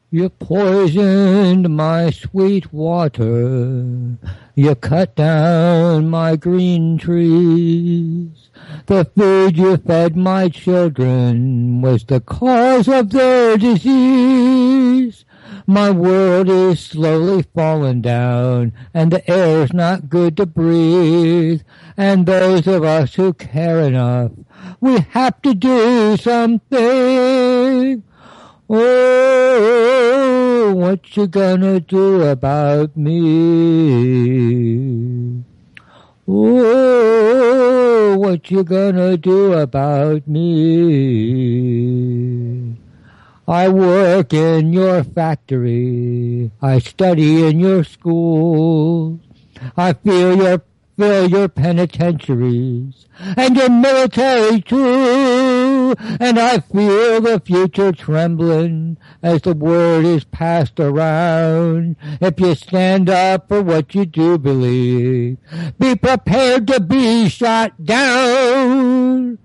You poisoned my sweet water. You cut down my green trees. The food you fed my children was the cause of their disease. My world is slowly falling down, and the air's not good to breathe. And those of us who care enough, we have to do something. Oh, what you gonna do about me? Oh, what you gonna do about me? I work in your factory. I study in your school. I fill your penitentiaries and your military too. And I feel the future trembling as the word is passed around. If you stand up for what you do believe, be prepared to be shot down.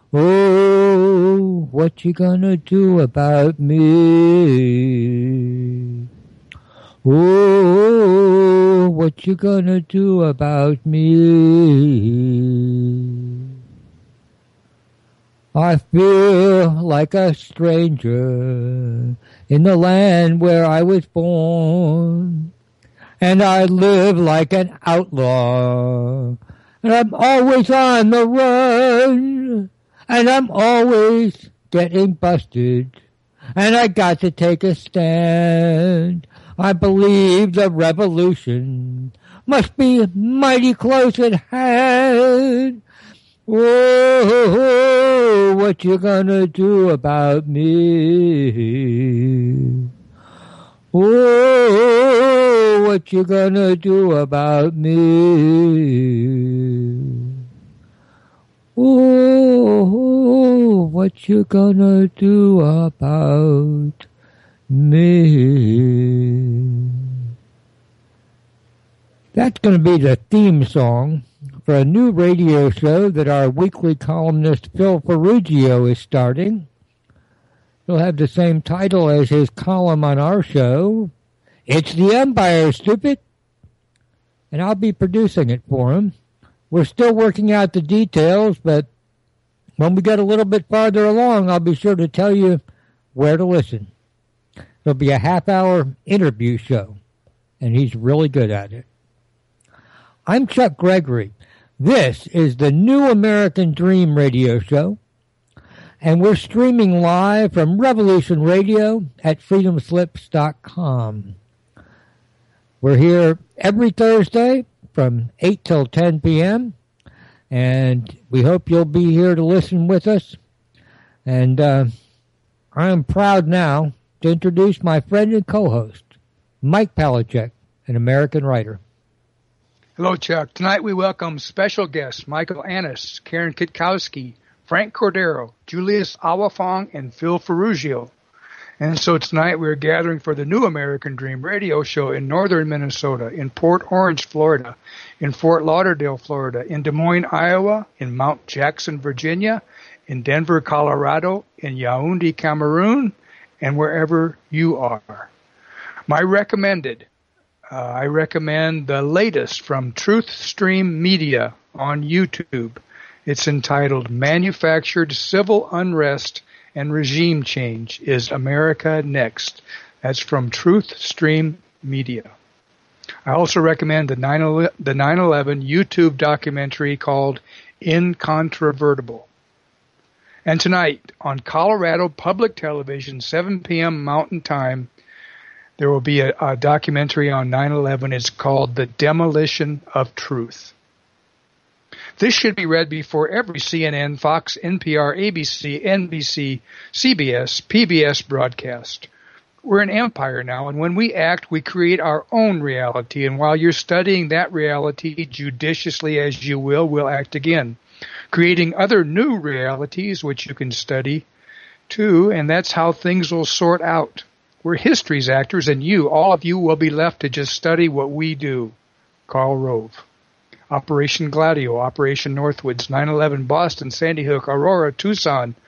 Oh, what you gonna do about me? Oh, what you gonna do about me? I feel like a stranger in the land where I was born, and I live like an outlaw, and I'm always on the run. And I'm always getting busted, and I got to take a stand. I believe the revolution must be mighty close at hand. Whoa, what you gonna do about me? Whoa, what you gonna do about me? Oh, what you gonna do about me? That's going to be the theme song for a new radio show that our weekly columnist Phil Ferrugio is starting. He'll have the same title as his column on our show. It's the Umpire, stupid. And I'll be producing it for him. We're still working out the details, but when we get a little bit farther along, I'll be sure to tell you where to listen. It'll be a half-hour interview show, and he's really good at it. I'm Chuck Gregory. This is the New American Dream radio show, and we're streaming live from Revolution Radio at freedomslips.com. We're here every Thursday from 8 till 10 p.m., and we hope you'll be here to listen with us. And I am proud now to introduce my friend and co-host, Mike Palachuk, an American writer. Hello, Chuck. Tonight we welcome special guests Michael Annis, Karen Kitkowski, Frank Cordero, Julius Awafong, and Phil Ferrugio. And so tonight we're gathering for the New American Dream radio show in northern Minnesota, in Port Orange, Florida, in Fort Lauderdale, Florida, in Des Moines, Iowa, in Mount Jackson, Virginia, in Denver, Colorado, in Yaoundé, Cameroon, and wherever you are. I recommend the latest from TruthStream Media on YouTube. It's entitled Manufactured Civil Unrest and Regime Change, Is America Next? That's from TruthStream Media. I also recommend the 9/11 YouTube documentary called Incontrovertible. And tonight on Colorado Public Television, 7 p.m. Mountain Time, there will be a documentary on 9/11. It's called The Demolition of Truth. This should be read before every CNN, Fox, NPR, ABC, NBC, CBS, PBS broadcast. We're an empire now, and when we act, we create our own reality. And while you're studying that reality judiciously as you will, we'll act again, creating other new realities which you can study too, and that's how things will sort out. We're history's actors, and all of you, will be left to just study what we do. Karl Rove. Operation Gladio, Operation Northwoods, 9/11 Boston, Sandy Hook, Aurora, Tucson,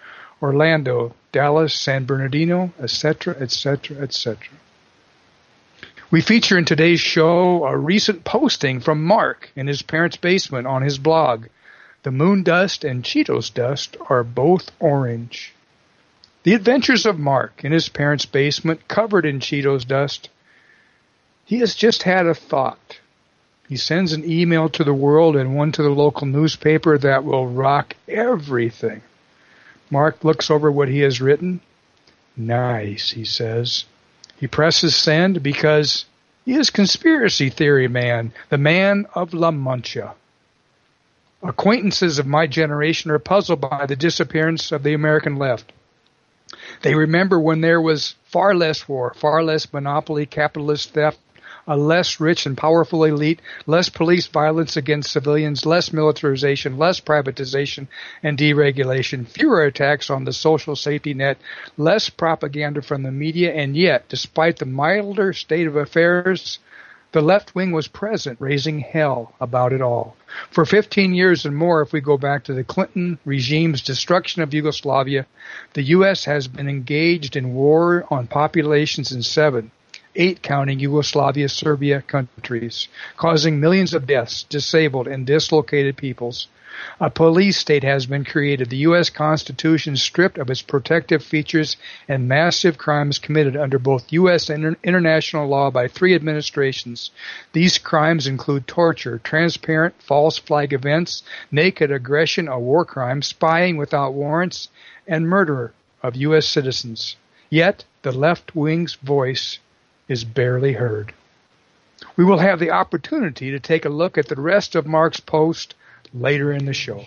Orlando, Dallas, San Bernardino, etc., etc., etc. We feature in today's show a recent posting from Mark in his parents' basement on his blog. The moon dust and Cheetos dust are both orange. The adventures of Mark in his parents' basement covered in Cheetos dust. He has just had a thought. He sends an email to the world and one to the local newspaper that will rock everything. Mark looks over what he has written. Nice, he says. He presses send because he is conspiracy theory man, the man of La Mancha. Acquaintances of my generation are puzzled by the disappearance of the American left. They remember when there was far less war, far less monopoly, capitalist theft, a less rich and powerful elite, less police violence against civilians, less militarization, less privatization and deregulation, fewer attacks on the social safety net, less propaganda from the media, and yet, despite the milder state of affairs, the left wing was present, raising hell about it all. For 15 years and more, if we go back to the Clinton regime's destruction of Yugoslavia, the U.S. has been engaged in war on populations in 7, 8 counting Yugoslavia, Serbia countries, causing millions of deaths, disabled and dislocated peoples. A police state has been created. The U.S. Constitution stripped of its protective features and massive crimes committed under both U.S. and international law by 3 administrations. These crimes include torture, transparent false flag events, naked aggression, a war crime, spying without warrants, and murder of U.S. citizens. Yet, the left wing's voice is barely heard. We will have the opportunity to take a look at the rest of Mark's post later in the show.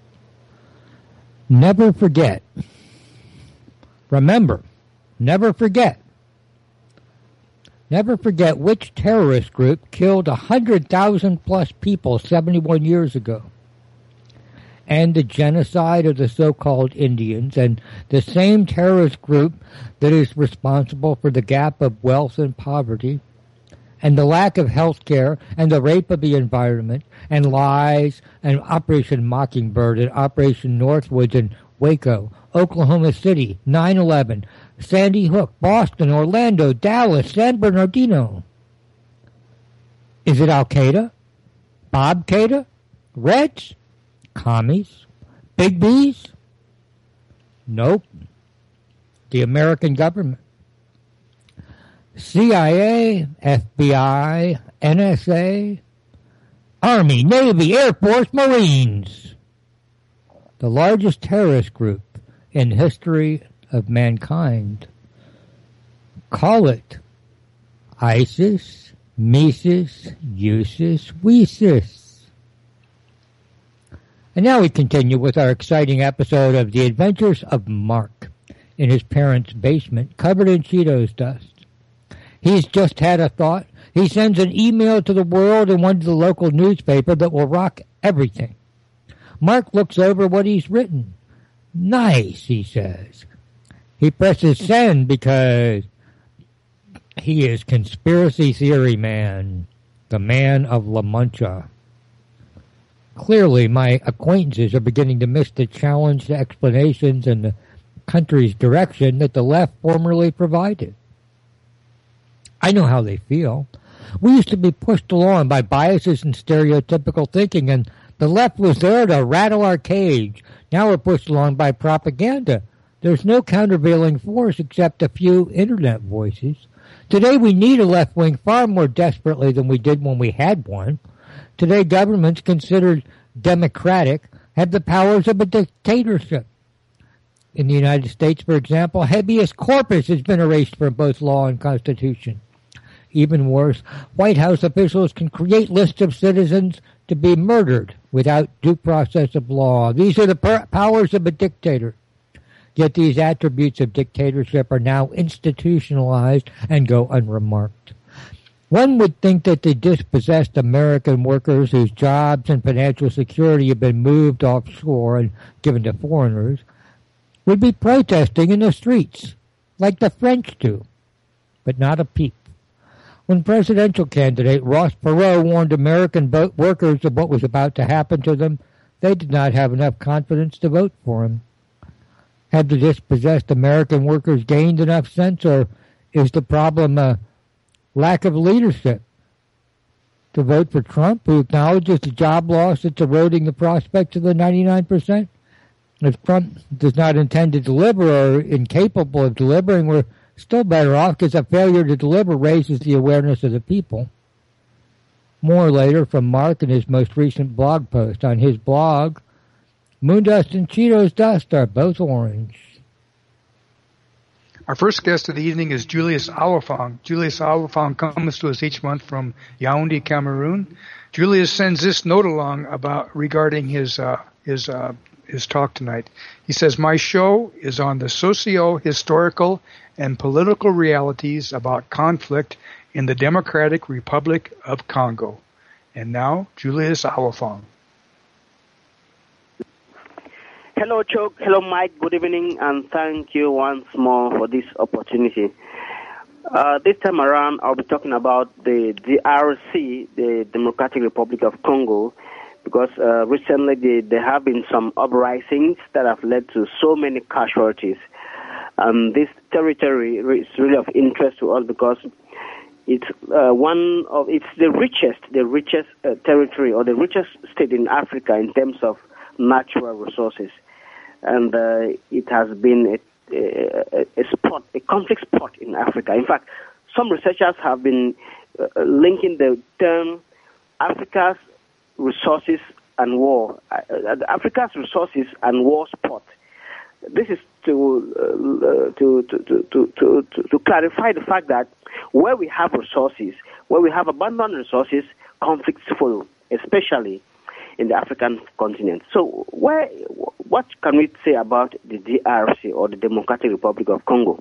Never forget. Remember, never forget. Never forget which terrorist group killed 100,000 plus people 71 years ago. And the genocide of the so-called Indians, and the same terrorist group that is responsible for the gap of wealth and poverty, and the lack of health care, and the rape of the environment, and lies, and Operation Mockingbird, and Operation Northwoods, and Waco, Oklahoma City, 9/11, Sandy Hook, Boston, Orlando, Dallas, San Bernardino. Is it Al-Qaeda? Bob Qaeda? Reds? Commies? Big B's? Nope. The American government. CIA, FBI, NSA, Army, Navy, Air Force, Marines. The largest terrorist group in history of mankind. Call it ISIS, Mises, Usis, Weesis. And now we continue with our exciting episode of The Adventures of Mark in his parents' basement, covered in Cheetos dust. He's just had a thought. He sends an email to the world and one to the local newspaper that will rock everything. Mark looks over what he's written. Nice, he says. He presses send because he is conspiracy theory man, the man of La Mancha. Clearly, my acquaintances are beginning to miss the challenged explanations and the country's direction that the left formerly provided. I know how they feel. We used to be pushed along by biases and stereotypical thinking, and the left was there to rattle our cage. Now we're pushed along by propaganda. There's no countervailing force except a few internet voices. Today we need a left wing far more desperately than we did when we had one. Today governments considered democratic have the powers of a dictatorship. In the United States, for example, habeas corpus has been erased from both law and constitution. Even worse, White House officials can create lists of citizens to be murdered without due process of law. These are the powers of a dictator. Yet these attributes of dictatorship are now institutionalized and go unremarked. One would think that the dispossessed American workers whose jobs and financial security have been moved offshore and given to foreigners would be protesting in the streets, like the French do, but not a peep. When presidential candidate Ross Perot warned American workers of what was about to happen to them, they did not have enough confidence to vote for him. Have the dispossessed American workers gained enough sense, or is the problem a lack of leadership? To vote for Trump, who acknowledges the job loss that's eroding the prospects of the 99%? If Trump does not intend to deliver or incapable of delivering, we're still better off because a failure to deliver raises the awareness of the people. More later from Mark in his most recent blog post. On his blog, Moondust and Cheetos Dust are both orange. Our first guest of the evening is Julius Awafong. Julius Awafong comes to us each month from Yaoundé, Cameroon. Julius sends this note along regarding his talk tonight. He says, "My show is on the socio-historical and political realities about conflict in the Democratic Republic of Congo." And now, Julius Awafong. Hello, Chuck. Hello, Mike. Good evening, and thank you once more for this opportunity. This time around, I'll be talking about the DRC, the Democratic Republic of Congo, because recently there have been some uprisings that have led to so many casualties. This territory is really of interest to us because it's the richest territory or the richest state in Africa in terms of natural resources. And it has been a conflict spot in Africa. In fact, some researchers have been linking the term Africa's resources and war, Africa's resources and war spot. This is to clarify the fact that where we have resources, where we have abundant resources, conflicts follow, especially in the African continent. So what can we say about the DRC, or the Democratic Republic of Congo?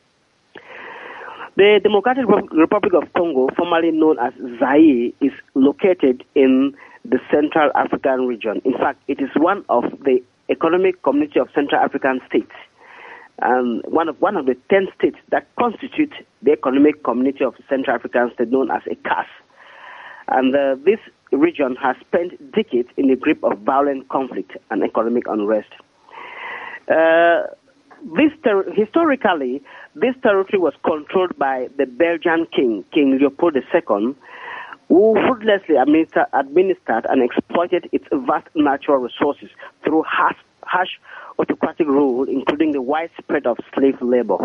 The Democratic Republic of Congo, formerly known as Zaire, is located in the Central African region. In fact, it is one of the Economic Community of Central African States, and one of the 10 states that constitute the Economic Community of Central African States, known as ECAS. And this region has spent decades in the grip of violent conflict and economic unrest. Historically, this territory was controlled by the Belgian king, King Leopold II, who ruthlessly administered and exploited its vast natural resources through harsh autocratic rule, including the widespread of slave labor.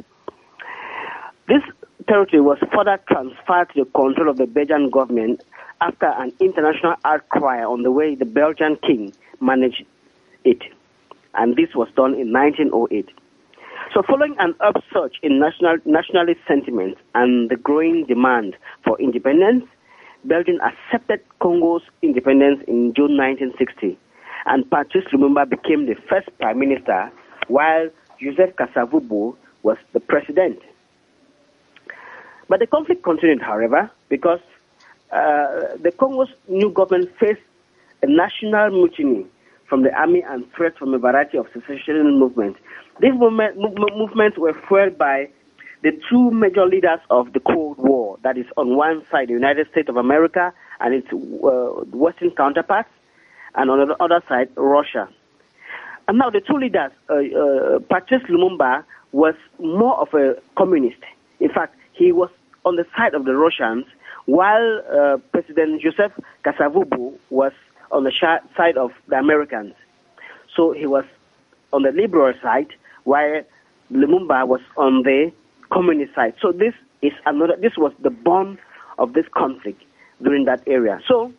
This territory was further transferred to the control of the Belgian government after an international outcry on the way the Belgian king managed it. And this was done in 1908. So following an upsurge in nationalist sentiment and the growing demand for independence, Belgium accepted Congo's independence in June 1960, and Patrice Lumumba became the first prime minister, while Joseph Kasavubu was the president. But the conflict continued, however, because the Congo's new government faced a national mutiny from the army and threats from a variety of secessionist movements. These movements were fueled by the two major leaders of the Cold War, that is, on one side, the United States of America and its Western counterparts, and on the other side, Russia. And now the two leaders, Patrice Lumumba, was more of a communist. In fact, he was on the side of the Russians, while President Joseph Kasavubu was on the side of the Americans. So he was on the liberal side, while Lumumba was on the communist side. So this was the bond of this conflict during that area. So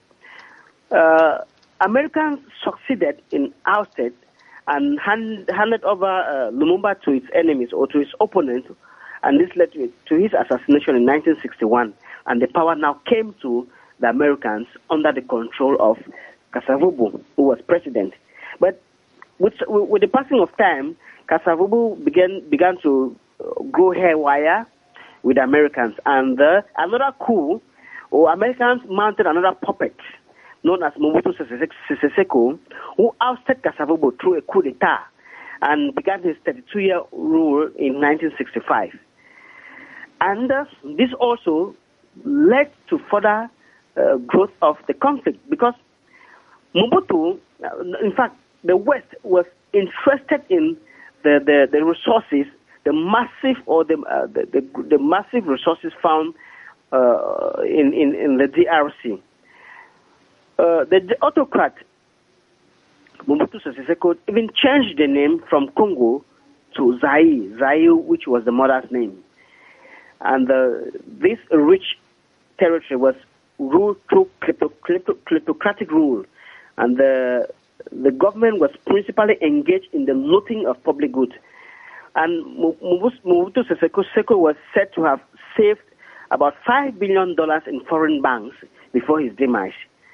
Americans succeeded in ousted and handed over Lumumba to its enemies or to his opponents, and this led to his assassination in 1961. And the power now came to the Americans under the control of Kasavubu, who was president. But with the passing of time, Kasavubu began to grow haywire with the Americans. And another coup, or Americans mounted another puppet known as Mobutu Sese Seko, who ousted Kasavubu through a coup d'etat and began his 32-year rule in 1965. And this also led to further growth of the conflict, because Mobutu, in fact, the West was interested in the resources, the massive resources found in the DRC. The autocrat Mobutu Sese Seko even changed the name from Congo to Zaire, which was the mother's name. And this rich territory was ruled through kleptocratic rule, and the government was principally engaged in the looting of public goods. And Mobutu Sese Seko was said to have saved about $5 billion in foreign banks before his demise.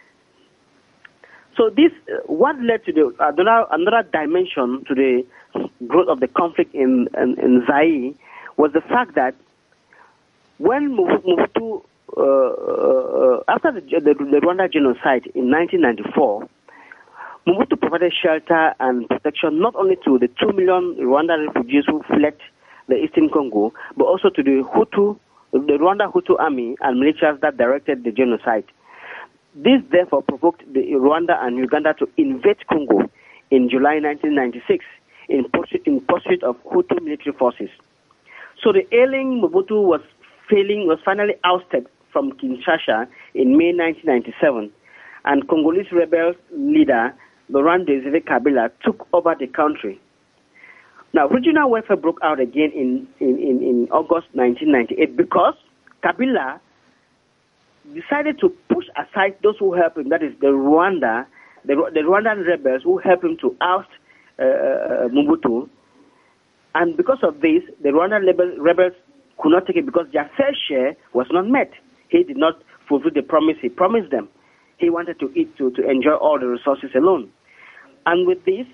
So this, what led to another dimension to the growth of the conflict in Zaire was the fact that when Mobutu, after the Rwanda genocide in 1994, Mobutu provided shelter and protection not only to the 2 million Rwandan refugees who fled the Eastern Congo, but also to the Rwanda Hutu army and militias that directed the genocide. This therefore provoked the Rwanda and Uganda to invade Congo in July 1996 in pursuit of Hutu military forces. So the ailing Mobutu was finally ousted from Kinshasa in May 1997, and Congolese rebels leader Laurent Desire Kabila took over the country. Now, regional warfare broke out again in August 1998 because Kabila decided to push aside those who helped him, that is the Rwandan rebels who helped him to oust Mobutu. And because of this, the Rwandan rebels could not take it because their fair share was not met. He did not fulfill the promise he promised them. He wanted to enjoy all the resources alone. And with this,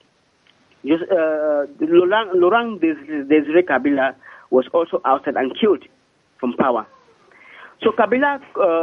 Laurent Desire Kabila was also ousted and killed from power. So Kabila,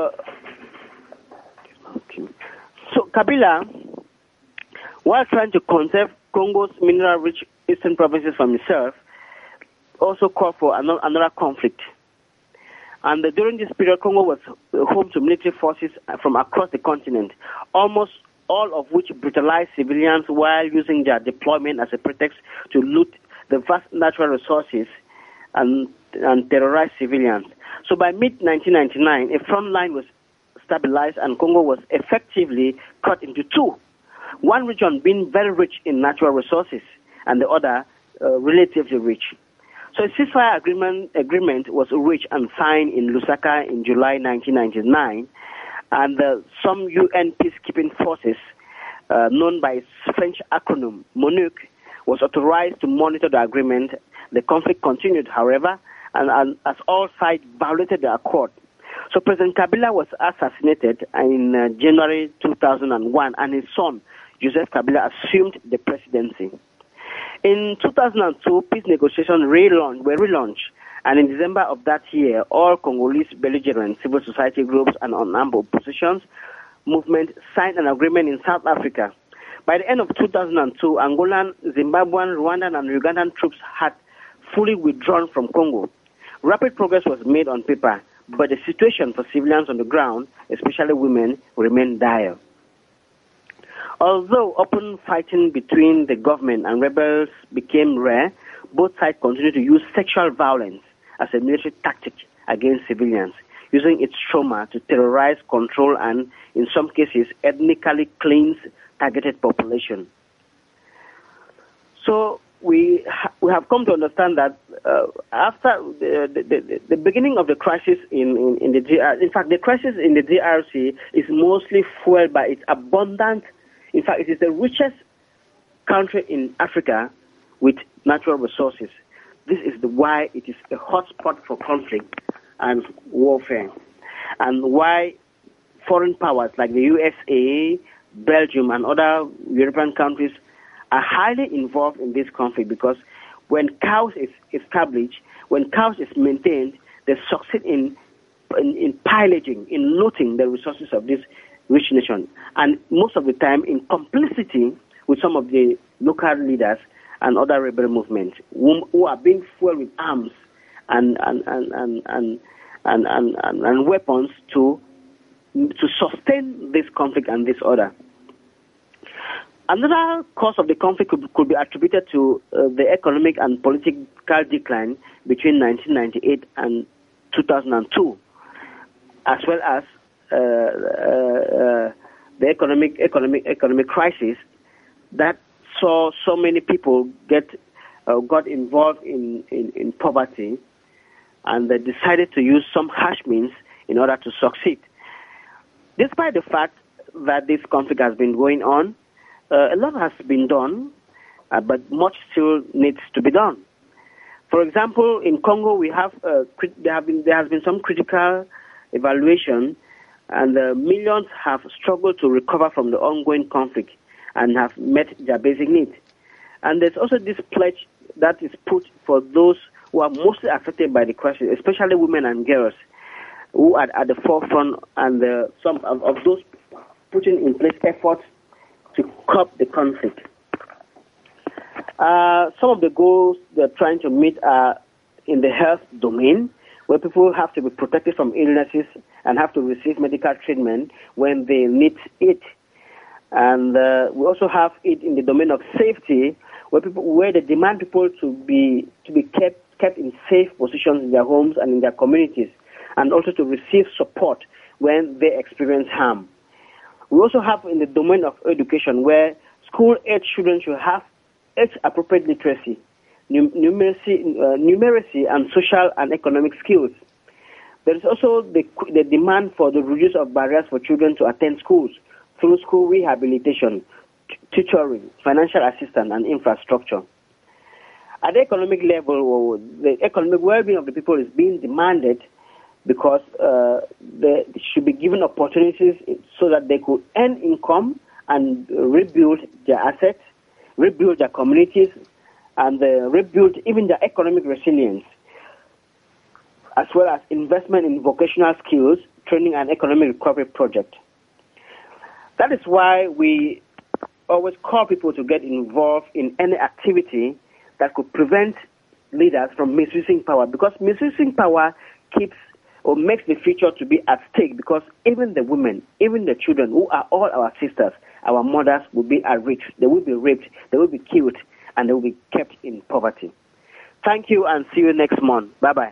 while trying to conserve Congo's mineral-rich eastern provinces from itself, also called for another conflict. And during this period, Congo was home to military forces from across the continent, almost all of which brutalized civilians while using their deployment as a pretext to loot the vast natural resources and terrorize civilians. So by mid-1999, a front line was stabilized and Congo was effectively cut into two, one region being very rich in natural resources and the other relatively rich. So a ceasefire agreement was reached and signed in Lusaka in July 1999, and some UN peacekeeping forces, known by its French acronym MONUC, was authorized to monitor the agreement. The conflict continued, however, and as all sides violated the accord. So President Kabila was assassinated in January 2001, and his son, Joseph Kabila, assumed the presidency. In 2002, peace negotiations were relaunched, and in December of that year, all Congolese belligerent civil society groups and unarmed oppositions movement signed an agreement in South Africa. By the end of 2002, Angolan, Zimbabwean, Rwandan, and Ugandan troops had fully withdrawn from Congo. Rapid progress was made on paper, but the situation for civilians on the ground, especially women, remained dire. Although open fighting between the government and rebels became rare, both sides continued to use sexual violence as a military tactic against civilians, using its trauma to terrorize, control, and, in some cases, ethnically cleanse targeted population. So we have come to understand that after the beginning of the crisis in the DRC, in fact, the crisis in the DRC is mostly fueled by its abundant. In fact, it is the richest country in Africa with natural resources. This is why it is a hotspot for conflict and warfare, and why foreign powers like the USA, Belgium, and other European countries are highly involved in this conflict, because when chaos is established, when chaos is maintained, they succeed in pillaging, in looting the resources of this rich nation, and most of the time in complicity with some of the local leaders and other rebel movements who are being fueled with arms and weapons to sustain this conflict and this order. Another cause of the conflict could be attributed to the economic and political decline between 1998 and 2002, as well as the economic crisis that saw so many people got involved in poverty, and they decided to use some harsh means in order to succeed. Despite the fact that this conflict has been going on, a lot has been done, but much still needs to be done. For example, in Congo, there has been some critical evaluation, and millions have struggled to recover from the ongoing conflict and have met their basic needs. And there's also this pledge that is put for those who are mostly affected by the crisis, especially women and girls, who are at the forefront, and some of those putting in place efforts to curb the conflict. Some of the goals they're trying to meet are in the health domain, where people have to be protected from illnesses and have to receive medical treatment when they need it. And we also have it in the domain of safety, where they demand people to be kept in safe positions in their homes and in their communities, and also to receive support when they experience harm. We also have in the domain of education, where school-age children should have age-appropriate literacy, numeracy, and social and economic skills. There is also the demand for the reduce of barriers for children to attend schools through school rehabilitation, tutoring, financial assistance, and infrastructure. At the economic level, the economic well-being of the people is being demanded, because they should be given opportunities so that they could earn income and rebuild their assets, rebuild their communities, and rebuild even their economic resilience, as well as investment in vocational skills, training, and economic recovery project. That is why we always call people to get involved in any activity that could prevent leaders from misusing power, because misusing power keeps or makes the future to be at stake, because even the women, even the children, who are all our sisters, our mothers, will be at risk. They will be raped, they will be killed, and they will be kept in poverty. Thank you, and see you next month. Bye-bye.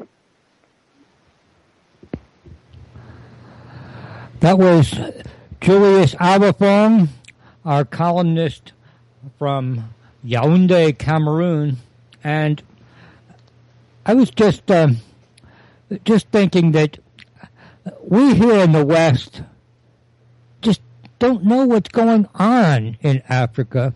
That was Julius Abafong, our columnist from Yaoundé, Cameroon. And I was just thinking that we here in the West just don't know what's going on in Africa.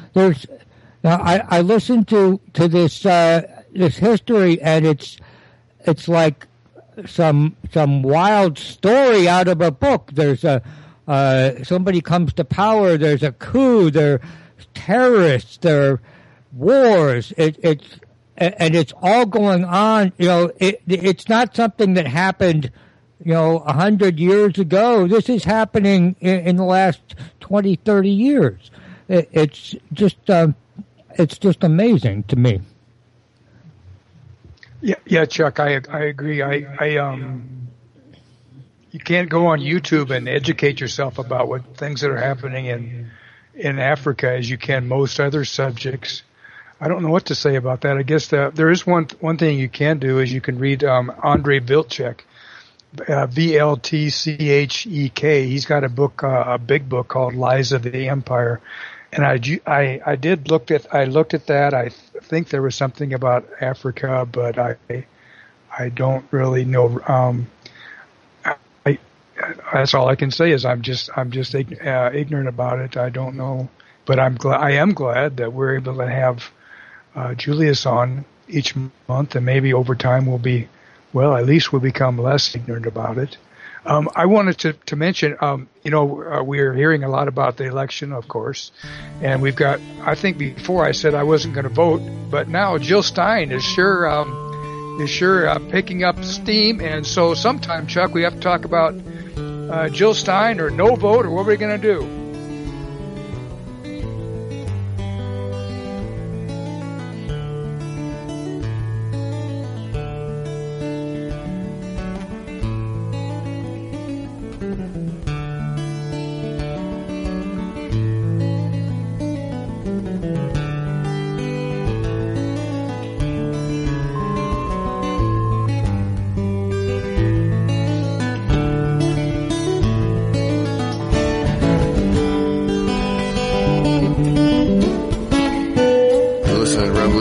I listened to this history, and it's like some wild story out of a book. There's somebody comes to power. There's a coup. There are terrorists. There are wars. It's all going on. It's not something that happened, 100 years ago. This is happening in the last 20, 30 years. It's just amazing to me. Yeah, Chuck, I agree. You can't go on YouTube and educate yourself about what things that are happening in Africa as you can most other subjects. I don't know what to say about that. I guess there is one thing you can do is you can read Andrei Vilcek, Vltchek. He's got a book, a big book called Lies of the Empire, and I looked at that. I think there was something about Africa, but I don't really know. That's all I can say is I'm just ignorant about it. I don't know, but I am glad that we're able to have Julius on each month, and maybe over time at least we'll become less ignorant about it. I wanted to mention, we're hearing a lot about the election, of course, and we've got, I think before I said I wasn't going to vote, but now Jill Stein is sure picking up steam, and so sometime, Chuck, we have to talk about Jill Stein or no vote, or what are we going to do?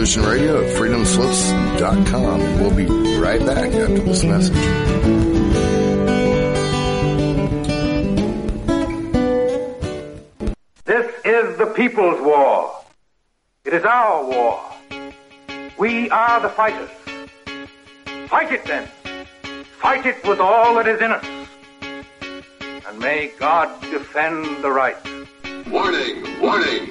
Revolution Radio at freedomslips.com. We'll be right back after this message. This is the people's war. It is our war. We are the fighters. Fight it then. Fight it with all that is in us. And may God defend the right. Warning! Warning!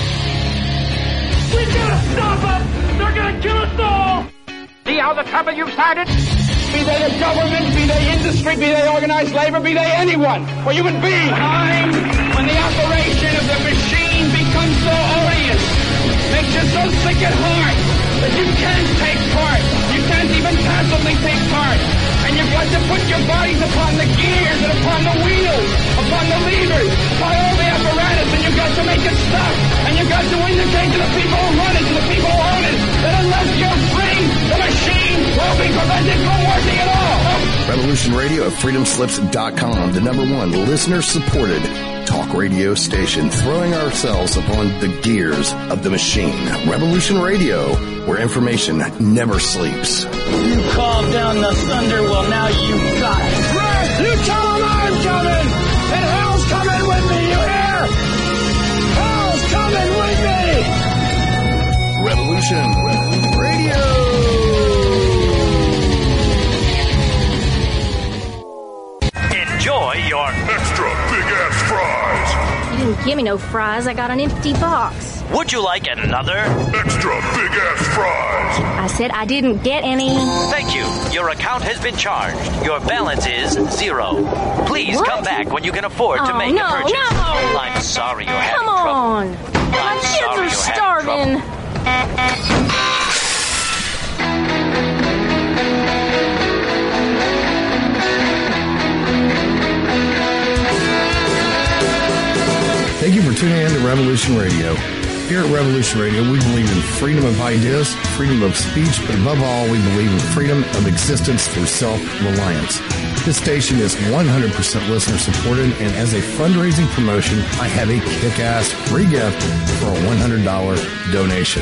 We gotta stop them! They're gonna kill us all! See how the trouble you've started? Be they the government, be they industry, be they organized labor, be they anyone, or human beings. Time when the operation of the machine becomes so odious, makes you so sick at heart that you can't take part. You can't even passively take part. And you've got to put your bodies upon the gears and upon the wheels, upon the levers, upon all the apparatus, and you've got to make it stop. And you've got to indicate to the people who run it, to the people who own it, that unless you're free, the machine will be prevented from working at all. Revolution Radio at freedomslips.com, the #1 listener-supported talk radio station, throwing ourselves upon the gears of the machine. Revolution Radio, where information never sleeps. You called down the thunder, well now you got it. Right! You tell them I'm coming! And hell's coming with me, you hear? Hell's coming with me! Revolution Radio! Enjoy your extra big-ass fries. You didn't give me no fries. I got an empty box. Would you like another extra big-ass fries? I said I didn't get any. Thank you. Your account has been charged. Your balance is 0. Please come back when you can afford to make a purchase. No. I'm sorry you're having Come trouble. on. My kids are starving. Thank you for tuning in to Revolution Radio. Here at Revolution Radio, we believe in freedom of ideas, freedom of speech, but above all, we believe in freedom of existence through self-reliance. This station is 100% listener-supported, and as a fundraising promotion, I have a kick-ass free gift for a $100 donation.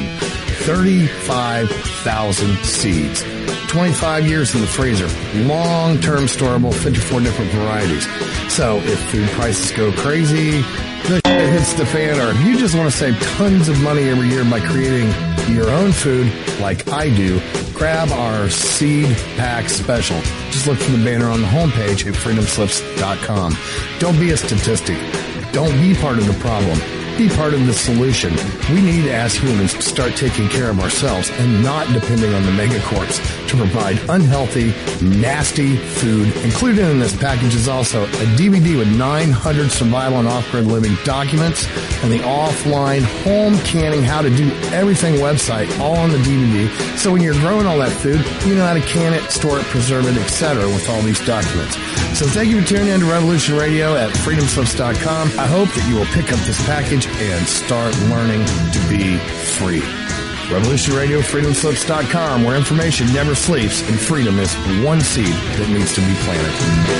35,000 seeds. 25 years in the freezer. Long-term storable, 54 different varieties. So if food prices go crazy, the shit hits the fan, or if you just want to save tons of money every year by creating your own food like I do, grab our seed pack special. Just look for the banner on the homepage at freedomslips.com. Don't be a statistic. Don't be part of the problem. Be part of the solution. We need, as humans, to start taking care of ourselves and not depending on the megacorps to provide unhealthy, nasty food. Included in this package is also a DVD with 900 survival and off-grid living documents and the offline home canning how to do everything website all on the DVD. So when you're growing all that food, you know how to can it, store it, preserve it, etc. with all these documents. So thank you for tuning in to Revolution Radio at freedomslips.com. I hope that you will pick up this package and start learning to be free. Revolution Radio, freedomslips.com, where information never sleeps and freedom is one seed that needs to be planted.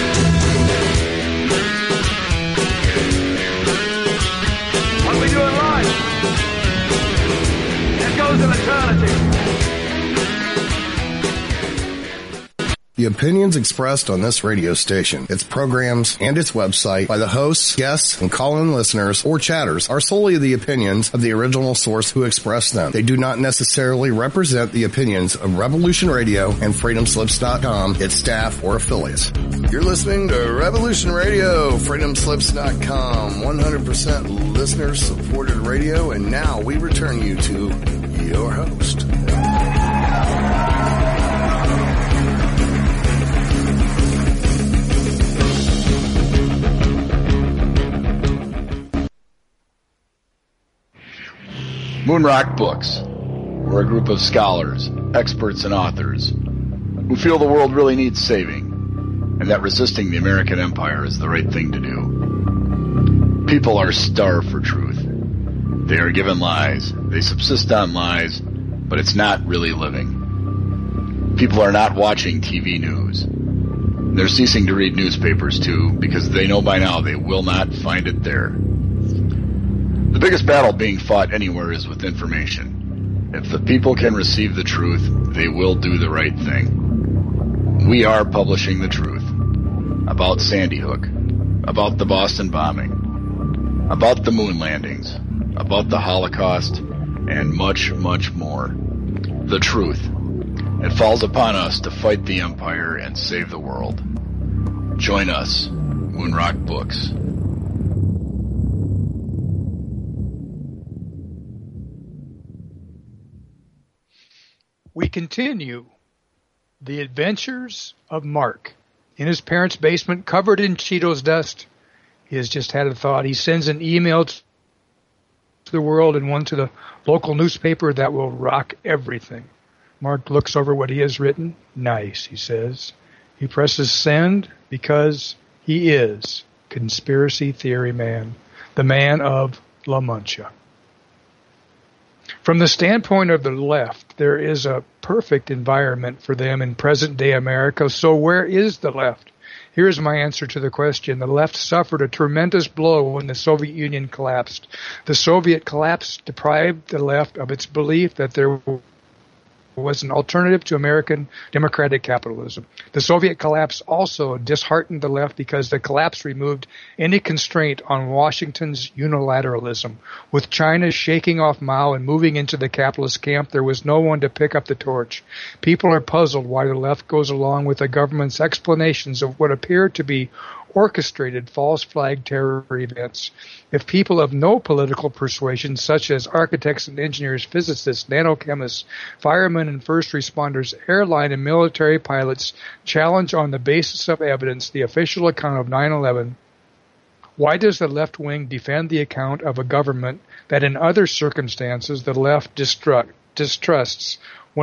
What we do in life, it goes in eternity. The opinions expressed on this radio station, its programs, and its website by the hosts, guests, and call-in listeners or chatters are solely the opinions of the original source who expressed them. They do not necessarily represent the opinions of Revolution Radio and freedomslips.com, its staff, or affiliates. You're listening to Revolution Radio, freedomslips.com, 100% listener-supported radio, and now we return you to your host. Moonrock Books. We're a group of scholars, experts, and authors who feel the world really needs saving, and that resisting the American empire is the right thing to do. People are starved for truth. They are given lies. They subsist on lies, but it's not really living. People are not watching TV news. They're ceasing to read newspapers, too, because they know by now they will not find it there. The biggest battle being fought anywhere is with information. If the people can receive the truth, they will do the right thing. We are publishing the truth about Sandy Hook, about the Boston bombing, about the moon landings, about the Holocaust, and much, much more. The truth. It falls upon us to fight the empire and save the world. Join us, Moonrock Books. We continue the adventures of Mark. In his parents' basement, covered in Cheetos dust, he has just had a thought. He sends an email to the world and one to the local newspaper that will rock everything. Mark looks over what he has written. Nice, he says. He presses send because he is Conspiracy Theory Man, the man of La Mancha. From the standpoint of the left, there is a perfect environment for them in present-day America. So where is the left? Here's my answer to the question. The left suffered a tremendous blow when the Soviet Union collapsed. The Soviet collapse deprived the left of its belief that there was an alternative to American democratic capitalism. The Soviet collapse also disheartened the left because the collapse removed any constraint on Washington's unilateralism. With China shaking off Mao and moving into the capitalist camp, there was no one to pick up the torch. People are puzzled why the left goes along with the government's explanations of what appear to be orchestrated false flag terror events. If people of no political persuasion, such as architects and engineers, physicists, nanochemists, firemen and first responders, airline and military pilots, challenge on the basis of evidence the official account of 9/11, why does the left wing defend the account of a government that in other circumstances the left distrusts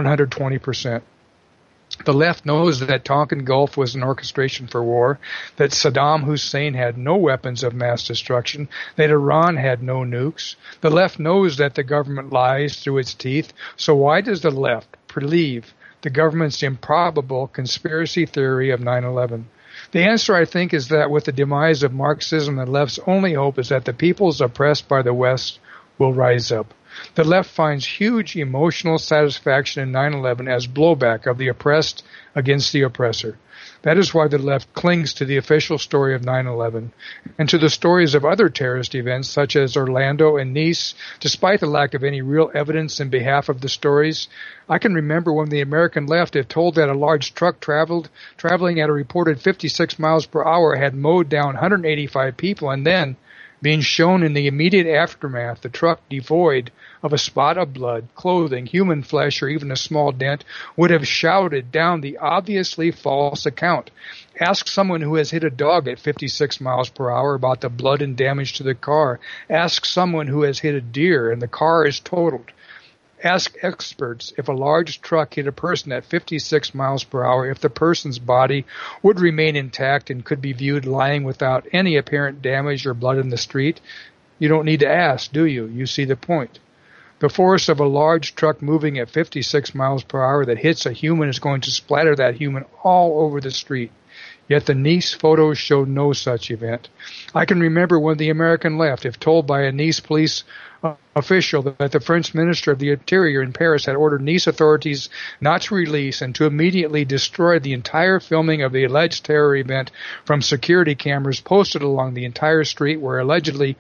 120%? The left knows that Tonkin Gulf was an orchestration for war, that Saddam Hussein had no weapons of mass destruction, that Iran had no nukes. The left knows that the government lies through its teeth, so why does the left believe the government's improbable conspiracy theory of 9/11? The answer, I think, is that with the demise of Marxism, the left's only hope is that the peoples oppressed by the West will rise up. The left finds huge emotional satisfaction in 9/11 as blowback of the oppressed against the oppressor. That is why the left clings to the official story of 9/11 and to the stories of other terrorist events such as Orlando and Nice, despite the lack of any real evidence in behalf of the stories. I can remember when the American left, if told that a large truck traveling at a reported 56 miles per hour had mowed down 185 people, and then being shown in the immediate aftermath the truck devoid of a spot of blood, clothing, human flesh, or even a small dent, would have shouted down the obviously false account. Ask someone who has hit a dog at 56 miles per hour about the blood and damage to the car. Ask someone who has hit a deer and the car is totaled. Ask experts if a large truck hit a person at 56 miles per hour, if the person's body would remain intact and could be viewed lying without any apparent damage or blood in the street. You don't need to ask, do you? You see the point. The force of a large truck moving at 56 miles per hour that hits a human is going to splatter that human all over the street. Yet the Nice photos showed no such event. I can remember when the American left, if told by a Nice police official that the French Minister of the Interior in Paris had ordered Nice authorities not to release and to immediately destroy the entire filming of the alleged terror event from security cameras posted along the entire street where allegedly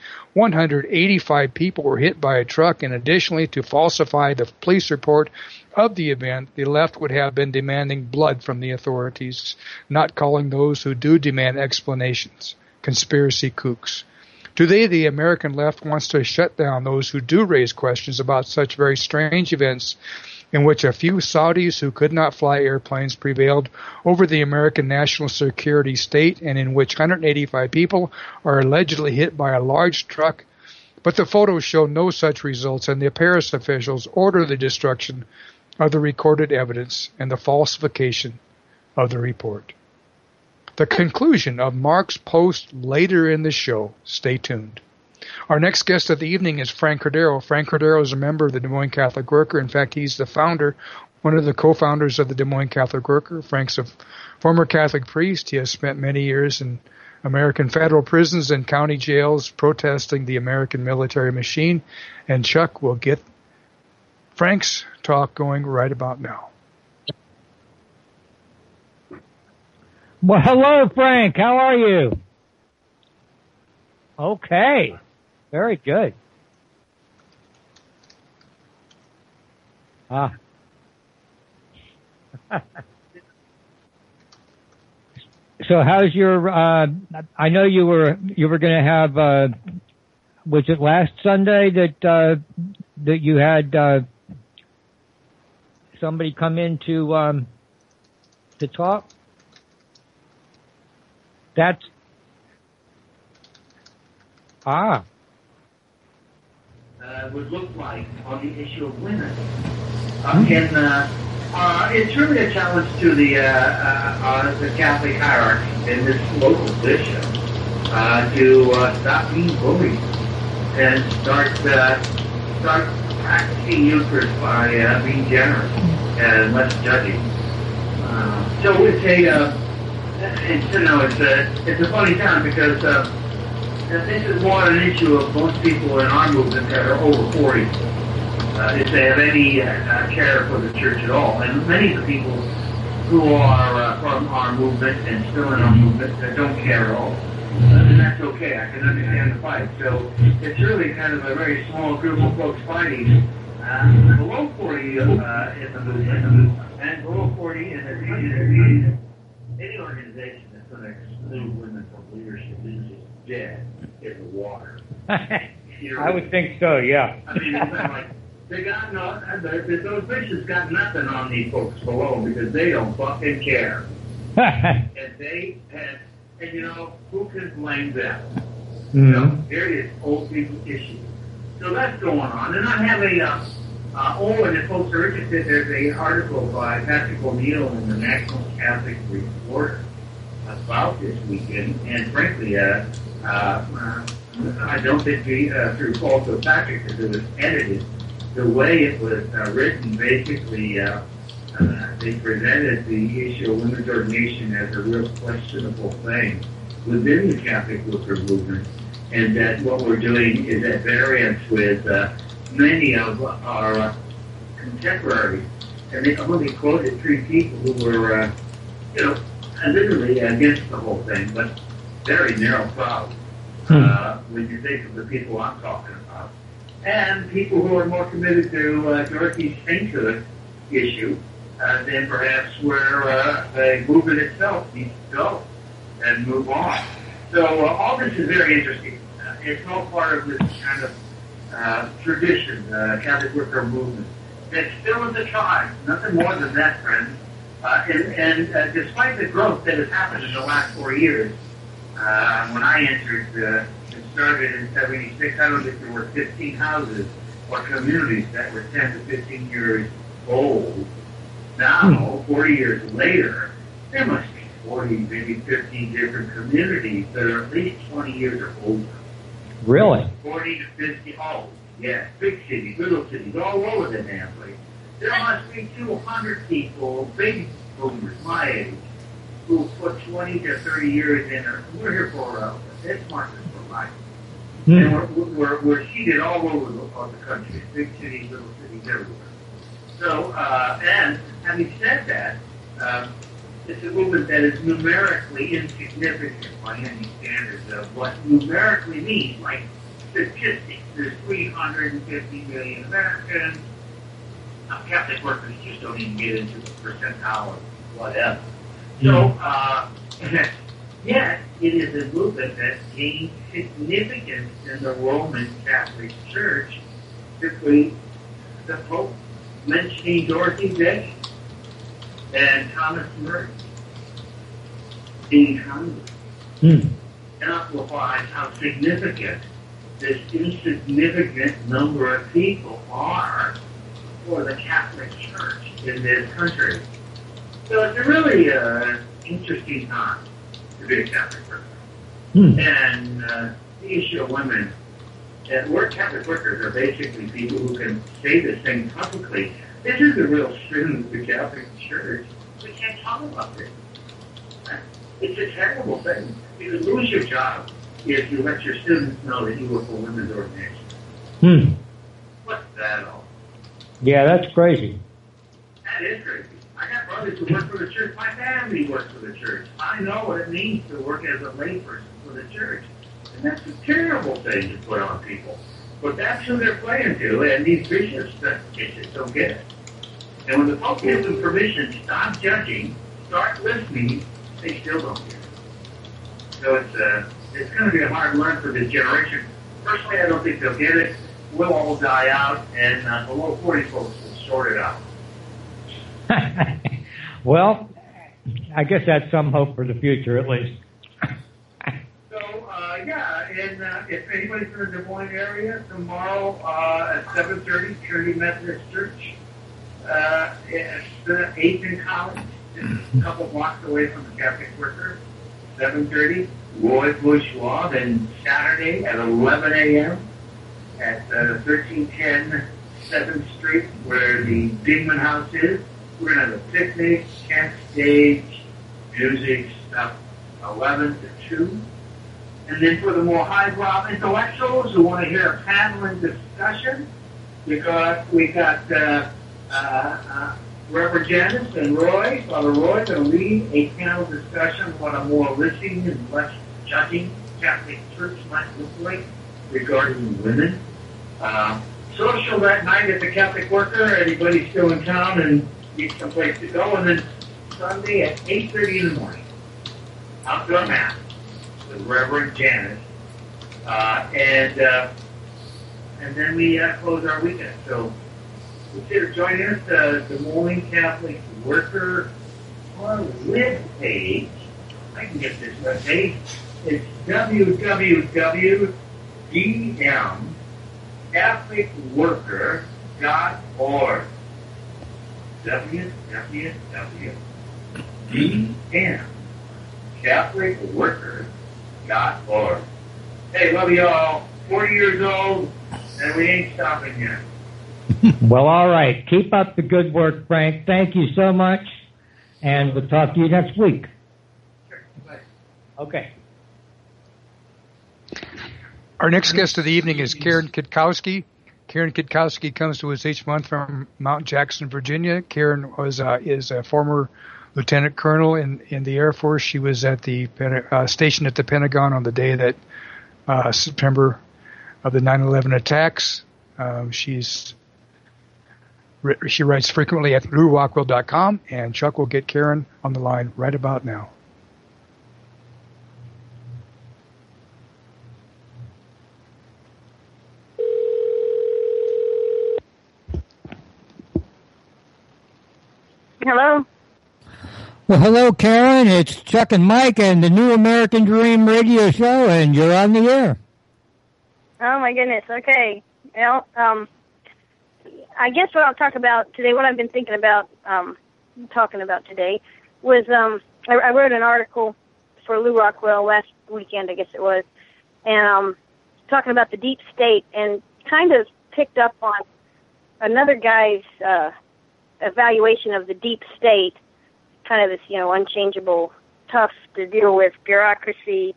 185 people were hit by a truck, and additionally to falsify the police report of the event, the left would have been demanding blood from the authorities, not calling those who do demand explanations conspiracy kooks. Today, the American left wants to shut down those who do raise questions about such very strange events in which a few Saudis who could not fly airplanes prevailed over the American national security state, and in which 185 people are allegedly hit by a large truck. But the photos show no such results, and the Paris officials order the destruction of the recorded evidence and the falsification of the report. The conclusion of Mark's post later in the show. Stay tuned. Our next guest of the evening is Frank Cordero. Frank Cordero is a member of the Des Moines Catholic Worker. In fact, he's the founder, one of the co-founders of the Des Moines Catholic Worker. Frank's a former Catholic priest. He has spent many years in American federal prisons and county jails protesting the American military machine. And Chuck will get Frank's talk going right about now. Well, hello, Frank. How are you? Okay. Very good. So how's your, I know you were going to have, was it last Sunday that you had, somebody come in to talk? That's, would look like on the issue of women. It's really a challenge to the Catholic hierarchy and this local bishop to stop being bullied and start practicing Eucharist by being generous and less judging. So it's a funny time because this is more an issue of most people in our movement that are over 40, if they have any care for the church at all. And many of the people who are from our movement and still in our movement that don't care at all. And that's okay. I can understand the fight. So it's really kind of a very small group of folks fighting below 40 in the movement and below 40 in the region. Any organization that's going to exclude women from leadership is just dead in the water. I would think so, yeah. I mean, it's not like they got those bishops got nothing on these folks below because they don't fucking care. And you know, who can blame them? Mm-hmm. You know, there is old people issue. So that's going on. And I have and if folks are interested, there's an article by Patrick O'Neill in the National Catholic Reporter about this weekend. And frankly, I don't think through fault of Patrick, because it was edited, the way it was written, basically, they presented the issue of women's ordination as a real questionable thing within the Catholic worker movement, and that what we're doing is at variance with many of our contemporaries. And they only quoted 3 people who were, literally against the whole thing, but very narrow crowd. When you think of the people I'm talking about. And people who are more committed to Dorothy's sainthood issue than perhaps where the movement itself needs to go and move on. So all this is very interesting. It's all part of this kind of tradition, Catholic worker movement. That still is a tribe, nothing more than that, friends. And despite the growth that has happened in the last 4 years, when I entered, it started in 76, I don't think there were 15 houses or communities that were 10 to 15 years old. Now, 40 years later, there must be 40, maybe 15 different communities that are at least 20 years or older. Really? 40 to 50, yes, big cities, little cities, all over the damn place. There must be 200 people, baby boomers, my age, who put 20 to 30 years in. We're here for this market for life. And we're seated all over the country, big cities, little cities, everywhere. So, and having said that, it's a movement that is numerically insignificant by any standards of what numerically means, like statistics. There's 350 million Americans. Catholic workers just don't even get into the percentile or whatever. So, yet, it is a movement that gained significance in the Roman Catholic Church between the Pope mentioning Dorothy Day and Thomas Murray being Congress. And amplifies how significant this insignificant number of people are for the Catholic Church in this country. So it's a really interesting time to be a Catholic worker. And the issue of women, we're Catholic workers are basically people who can say this thing publicly. This is the real sin of the Catholic Church. We can't talk about this. It's a terrible thing. You could lose your job if you let your students know that you were for women's ordination. What's that all? Yeah, that's crazy. That is crazy. I got brothers who work for the church. My family works for the church. I know what it means to work as a layperson for the church. And that's a terrible thing to put on people. But that's who they're playing to, and these bishops just don't get it. And when the Pope gives them permission to stop judging, start listening, they still don't get it. So it's going to be a hard learn for this generation. Personally, I don't think they'll get it. We'll all die out, and the low 40 folks will sort it out. Well, I guess that's some hope for the future, at least. So, and if anybody's in the Des Moines area, tomorrow at 7:30, Trinity Methodist Church, it's the 8th and College, a couple blocks away from the Catholic Worker, 7:30, Roy Bourgeois. Then Saturday at 11 a.m. at 1310 7th Street, where the Bigman House is. We're going to have a picnic, camp stage, music, stuff, 11 to 2. And then for the more highbrow intellectuals who want to hear a panel and discussion, we got Reverend Janice and Roy, Father Roy, going to lead a panel discussion on what a more listening and less judging Catholic Church might look like regarding women. Social that night at the Catholic Worker. Anybody still in town and need someplace to go. And then Sunday at 8:30 in the morning, outdoor mass with Reverend Janice. And then we close our weekend. So consider joining us. Des Moines Catholic Worker webpage. I can get this webpage. It's www.dmcatholicworker.org. www.dmcatholicworker.org. Hey, love y'all. 40 years old, and we ain't stopping yet. Well, all right. Keep up the good work, Frank. Thank you so much, and we'll talk to you next week. Sure. Bye. Okay. Our next guest of the evening is Karen Kitkowski. Karen Kitkowski comes to us each month from Mount Jackson, Virginia. Karen is a former lieutenant colonel in the Air Force. She was at the stationed at the Pentagon on the day that September of the 9/11 attacks. She writes frequently at LouRockwell.com, and Chuck will get Karen on the line right about now. Hello. Well, hello, Karen. It's Chuck and Mike and the New American Dream radio show, and you're on the air. Oh, my goodness. Okay. Well, I guess what I'll talk about today, what I've been thinking about talking about today, was I wrote an article for Lou Rockwell last weekend, I guess it was, and talking about the deep state, and kind of picked up on another guy's evaluation of the deep state, kind of this, unchangeable, tough to deal with bureaucracy,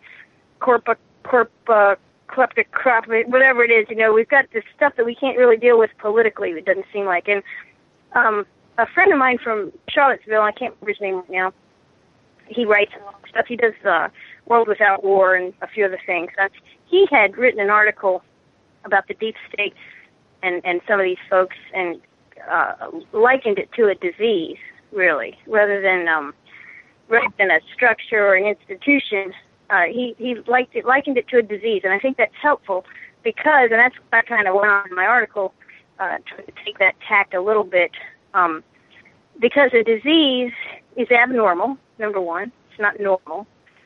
kleptocracy, whatever it is. We've got this stuff that we can't really deal with politically, it doesn't seem like. And a friend of mine from Charlottesville, I can't remember his name right now, he writes stuff. He does World Without War and a few other things. He had written an article about the deep state and some of these folks, and likened it to a disease, really, rather than a structure or an institution. He likened it to a disease, and I think that's helpful because, and that's what I kind of went on in my article, trying to take that tact a little bit, because a disease is abnormal. Number one, it's not normal.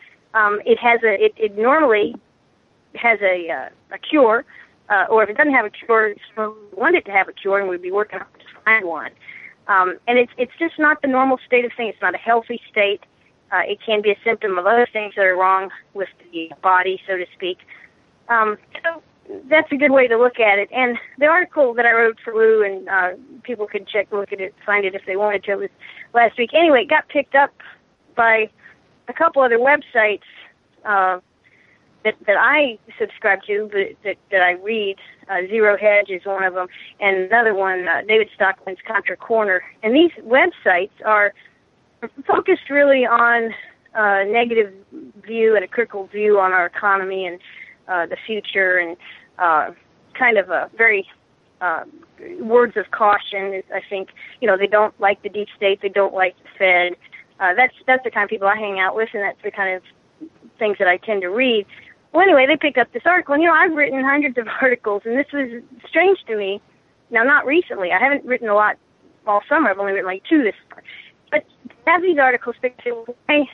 It normally has a cure. Or if it doesn't have a cure, we want it to have a cure, and we'd be working on to find one. And it's just not the normal state of things. It's not a healthy state. It can be a symptom of other things that are wrong with the body, so to speak. So that's a good way to look at it. And the article that I wrote for Lou, and people could look at it, find it if they wanted to, it was last week. Anyway, it got picked up by a couple other websites that I subscribe to, but that I read. Zero Hedge is one of them, and another one, David Stockman's Contra Corner. And these websites are focused really on a negative view and a critical view on our economy and the future, and kind of a very words of caution. I think, they don't like the deep state, they don't like the Fed. That's the kind of people I hang out with, and that's the kind of things that I tend to read. Well, anyway, they picked up this article, and, I've written hundreds of articles, and this was strange to me. Now, not recently. I haven't written a lot all summer. I've only written like 2 this summer. But to have these articles picked up,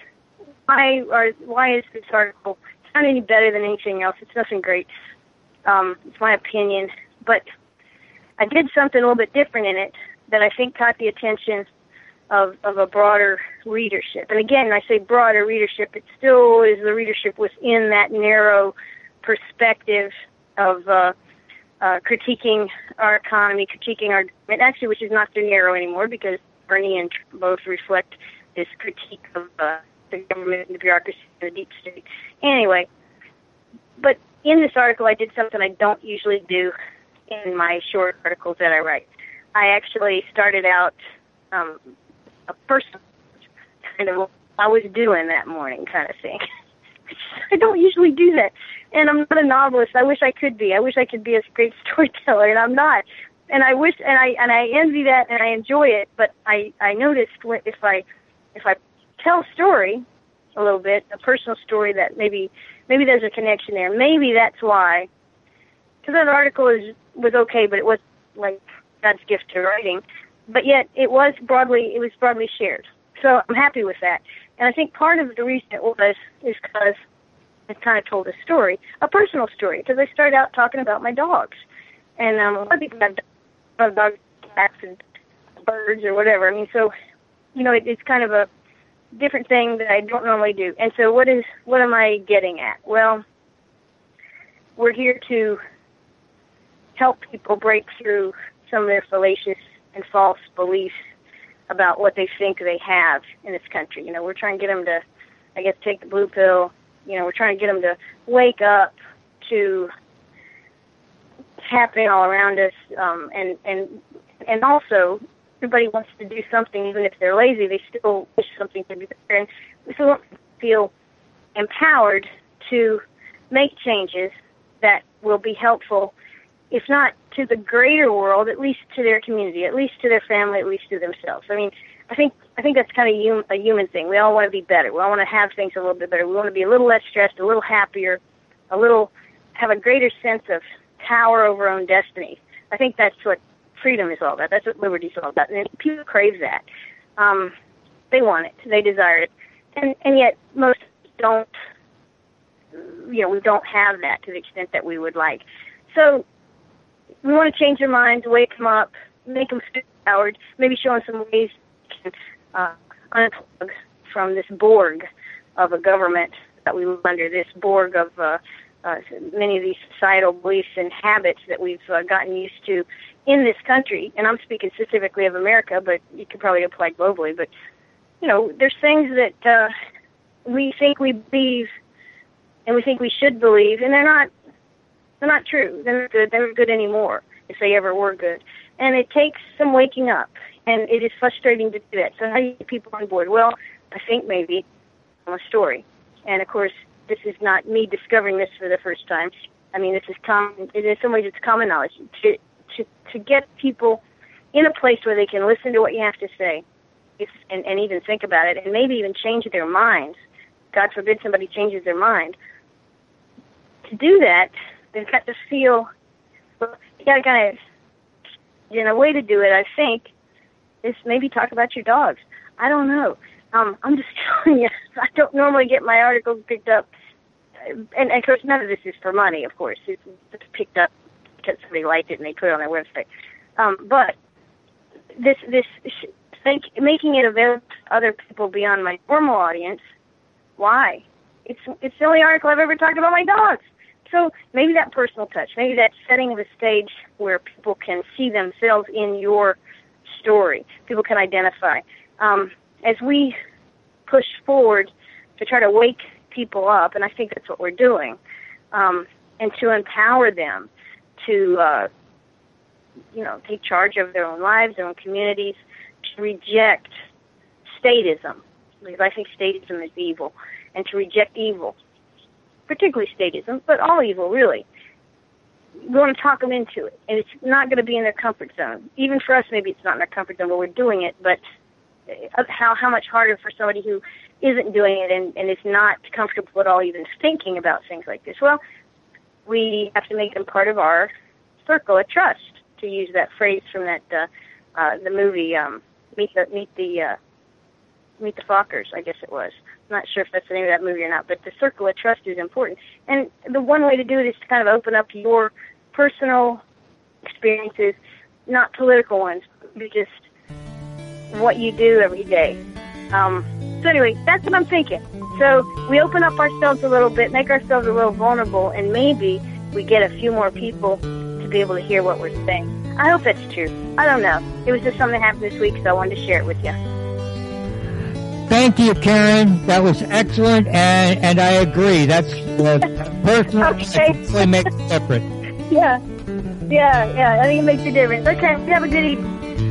why is this article? It's not any better than anything else. It's nothing great. It's my opinion. But I did something a little bit different in it that I think caught the attention of a broader readership. And again, I say broader readership, it still is the readership within that narrow perspective of critiquing our economy, critiquing our government, actually, which is not so narrow anymore, because Bernie and Trump both reflect this critique of the government and the bureaucracy and the deep state. Anyway, but in this article, I did something I don't usually do in my short articles that I write. I actually started out a personal kind of what I was doing that morning kind of thing. I don't usually do that. And I'm not a novelist. I wish I could be. I wish I could be a great storyteller, and I'm not. And I wish, and I envy that, and I enjoy it. But I noticed if I tell a story a little bit, a personal story, that maybe there's a connection there. Maybe that's why. Because that article was okay, but it was like God's gift to writing. But yet it was broadly shared. So I'm happy with that. And I think part of the reason it was is because I kind of told a story, a personal story, because I started out talking about my dogs. And a lot of people have dogs, cats, and birds or whatever. I mean, so, it's kind of a different thing that I don't normally do. And so what am I getting at? Well, we're here to help people break through some of their fallacious and false beliefs about what they think they have in this country. We're trying to get them to, take the blue pill. We're trying to get them to wake up to what's happening all around us. And also, everybody wants to do something, even if they're lazy. They still wish something to be better. And we still feel empowered to make changes that will be helpful, if not to the greater world, at least to their community, at least to their family, at least to themselves. I mean, I think that's kind of a human thing. We all want to be better. We all want to have things a little bit better. We want to be a little less stressed, a little happier, have a greater sense of power over our own destiny. I think that's what freedom is all about. That's what liberty is all about. And people crave that. They want it. They desire it. And yet most don't, we don't have that to the extent that we would like. So we want to change their minds, wake them up, make them feel empowered, maybe show them some ways they can unplug from this Borg of a government that we live under, this Borg of many of these societal beliefs and habits that we've gotten used to in this country. And I'm speaking specifically of America, but you could probably apply globally. But, there's things that we think we believe and we think we should believe, and they're not true. They're good. They're good anymore, if they ever were good. And it takes some waking up, and it is frustrating to do that. So how do you get people on board? Well, I think maybe a story. And, of course, this is not me discovering this for the first time. I mean, this is common. In some ways, it's common knowledge. To get people in a place where they can listen to what you have to say and even think about it, and maybe even change their minds. God forbid somebody changes their mind. To do that, they've got to feel, you got to kind of, a way to do it, I think, is maybe talk about your dogs. I don't know. I'm just telling you, I don't normally get my articles picked up. And of course, none of this is for money, of course. It's picked up because somebody liked it and they put it on their website. But making it available to other people beyond my normal audience, why? It's the only article I've ever talked about my dogs. So maybe that personal touch, maybe that setting of a stage where people can see themselves in your story, people can identify. As we push forward to try to wake people up, and I think that's what we're doing, and to empower them to, take charge of their own lives, their own communities, to reject statism, because I think statism is evil, and to reject evil, particularly statism, but all evil, really. We want to talk them into it, and it's not going to be in their comfort zone. Even for us, maybe it's not in their comfort zone, but we're doing it, but how much harder for somebody who isn't doing it and is not comfortable at all even thinking about things like this? Well, we have to make them part of our circle of trust, to use that phrase from that the movie Meet the Fockers, I guess it was. I'm not sure if that's the name of that movie or not, but the circle of trust is important. And the one way to do it is to kind of open up your personal experiences, not political ones, but just what you do every day. So anyway, that's what I'm thinking. So we open up ourselves a little bit, make ourselves a little vulnerable, and maybe we get a few more people to be able to hear what we're saying. I hope that's true. I don't know. It was just something that happened this week, so I wanted to share it with you. Thank you, Karen. That was excellent, and I agree. That's personal. Okay. Really makes it different. Yeah. I think it makes a difference. Okay, have a good evening.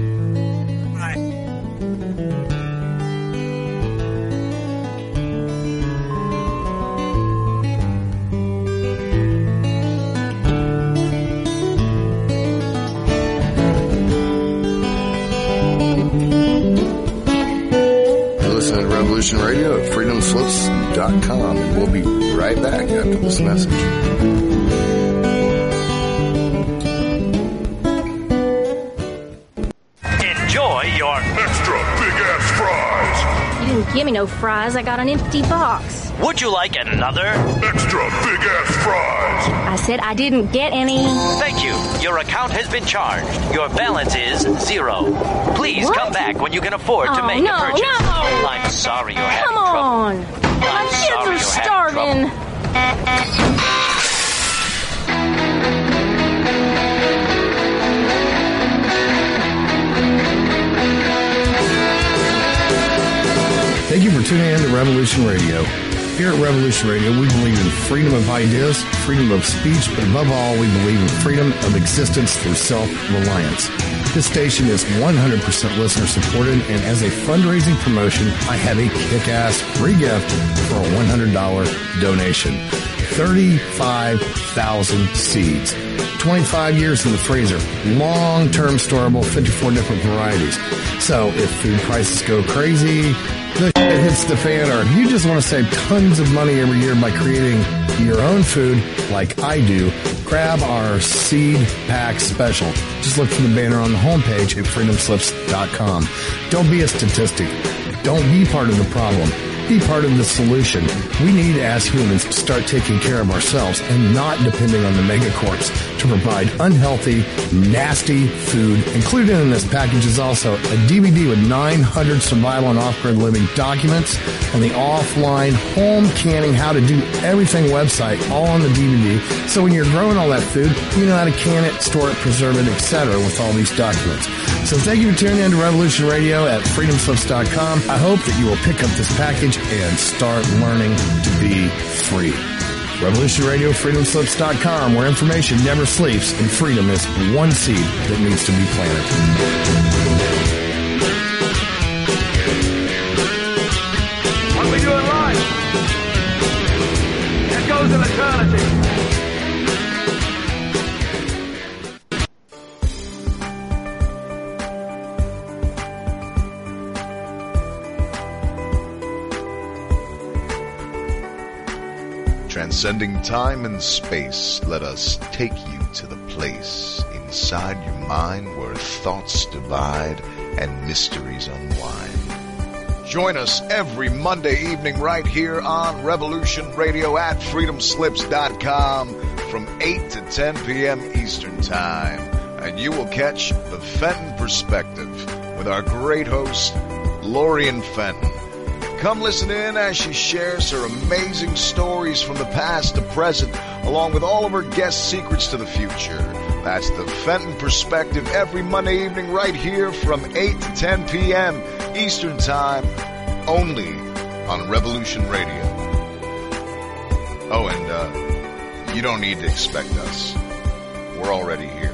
Revolution Radio at freedomslips.com, and we'll be right back after this message. Enjoy your extra big-ass fries. You didn't give me no fries. I got an empty box. Would you like another? Extra big-ass fries. I said I didn't get any. Thank you. Your account has been charged. Your balance is 0. Please come back when you can afford to make a purchase. No. I'm sorry you're having trouble. trouble. Come on. My kids are starving. Thank you for tuning in to Revolution Radio. Here at Revolution Radio, we believe in freedom of ideas, freedom of speech, but above all, we believe in freedom of existence through self-reliance. This station is 100% listener-supported, and as a fundraising promotion, I have a kick-ass free gift for a $100 donation. 35,000 seeds. 25 years in the freezer. Long-term storable, 54 different varieties. So if food prices go crazy, the shit hits the fan, or if you just want to save tons of money every year by creating your own food like I do, grab our seed pack special. Just look for the banner on the homepage at freedomslips.com. Don't be a statistic. Don't be part of the problem. Be part of the solution. We need, as humans, to start taking care of ourselves and not depending on the megacorps to provide unhealthy, nasty food. Included in this package is also a DVD with 900 survival and off-grid living documents and the offline home canning how to do everything website all on the DVD. So when you're growing all that food, you know how to can it, store it, preserve it, etc. with all these documents. So thank you for tuning in to Revolution Radio at freedomslips.com. I hope that you will pick up this package and start learning to be free. Revolution Radio, freedomslips.com, where information never sleeps and freedom is one seed that needs to be planted. What we do in life, it goes in eternity. Transcending time and space, let us take you to the place inside your mind where thoughts divide and mysteries unwind. Join us every Monday evening right here on Revolution Radio at freedomslips.com from 8 to 10 p.m. Eastern Time. And you will catch the Fenton Perspective with our great host, Lorian Fenton. Come listen in as she shares her amazing stories from the past to present, along with all of her guest secrets to the future. That's the Fenton Perspective every Monday evening right here from 8 to 10 p.m. Eastern Time, only on Revolution Radio. Oh, and you don't need to expect us. We're already here.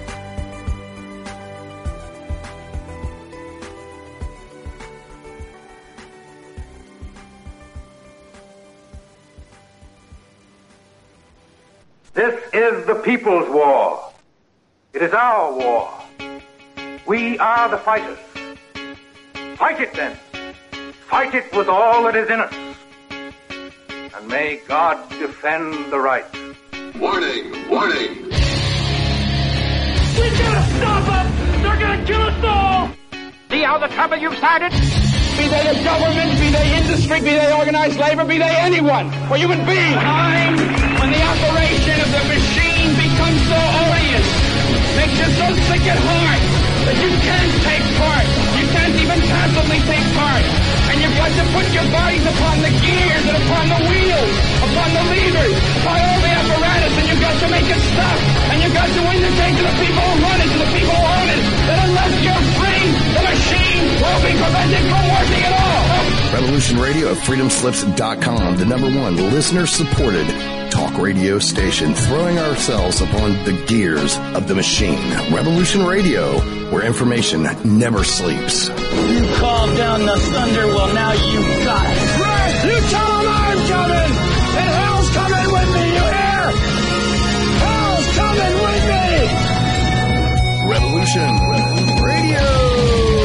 This is the people's war. It is our war. We are the fighters. Fight it then. Fight it with all that is in us. And may God defend the right. Warning! Warning! We gotta stop them! They're gonna kill us all! See how the trouble you've started? Be they the government, be they industry, be they organized labor, be they anyone, or human being. Time when the operation of the machine becomes so odious, makes you so sick at heart that you can't take part. You can't even passively take part. And you've got to put your bodies upon the gears and upon the wheels, upon the levers, upon all the apparatus, and you've got to make it stop. And you've got to indicate to the people who run it, to the people who own it, that unless you're free, the machine will be prevented from working at all. Revolution Radio at freedomslips.com, the #1 listener-supported talk radio station, throwing ourselves upon the gears of the machine. Revolution Radio, where information never sleeps. You called down the thunder, well now you got it. Right! You tell them I'm coming! And hell's coming with me, you hear? Hell's coming with me! Revolution Radio!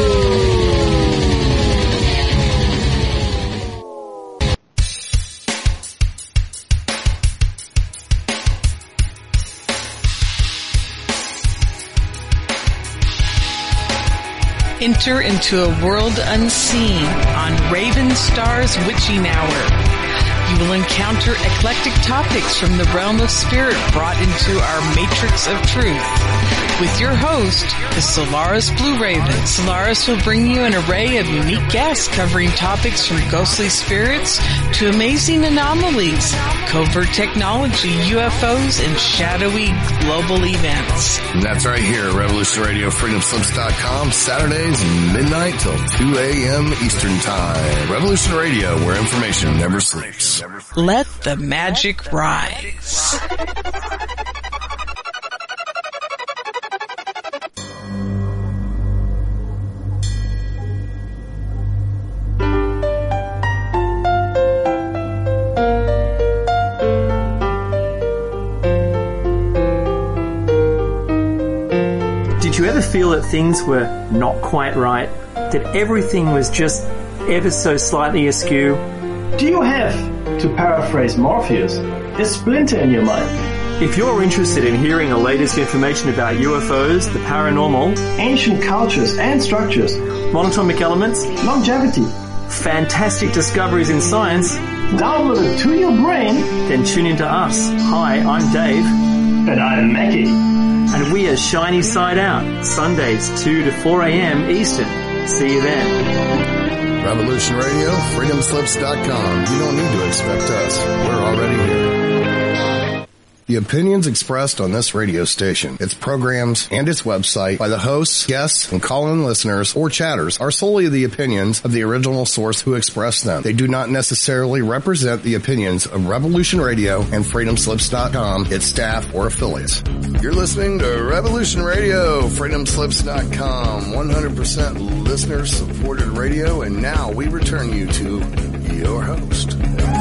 Enter into a world unseen on Raven Star's Witching Hour. You will encounter eclectic topics from the realm of spirit brought into our matrix of truth. With your host, the Solaris Blue Raven. Solaris will bring you an array of unique guests covering topics from ghostly spirits to amazing anomalies, covert technology, UFOs, and shadowy global events. And that's right here at Revolution Radio, freedomslips.com, Saturdays, midnight till 2 a.m. Eastern Time. Revolution Radio, where information never sleeps. Let the magic rise. Did you ever feel that things were not quite right? That everything was just ever so slightly askew? Do you have, to paraphrase Morpheus, a splinter in your mind? If you're interested in hearing the latest information about UFOs, the paranormal, ancient cultures and structures, monatomic elements, longevity, fantastic discoveries in science, downloaded to your brain, then tune into us. Hi, I'm Dave. And I'm Mackie. And we are Shiny Side Out, Sundays 2 to 4 a.m. Eastern. See you then. Revolution Radio, freedomslips.com. You don't need to expect us. We're already here. The opinions expressed on this radio station, its programs, and its website by the hosts, guests, and call-in listeners or chatters are solely the opinions of the original source who expressed them. They do not necessarily represent the opinions of Revolution Radio and freedomslips.com, its staff, or affiliates. You're listening to Revolution Radio, freedomslips.com, 100% listener-supported radio, and now we return you to your host.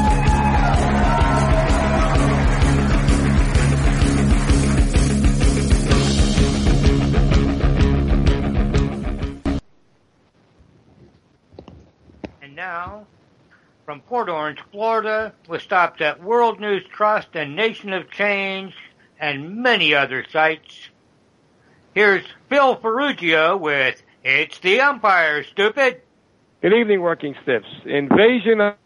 Now, from Port Orange, Florida, with stops at World News Trust and Nation of Change and many other sites, here's Phil Ferruggio with It's the Umpire, Stupid. Good evening, Working Stiffs. Invasion of...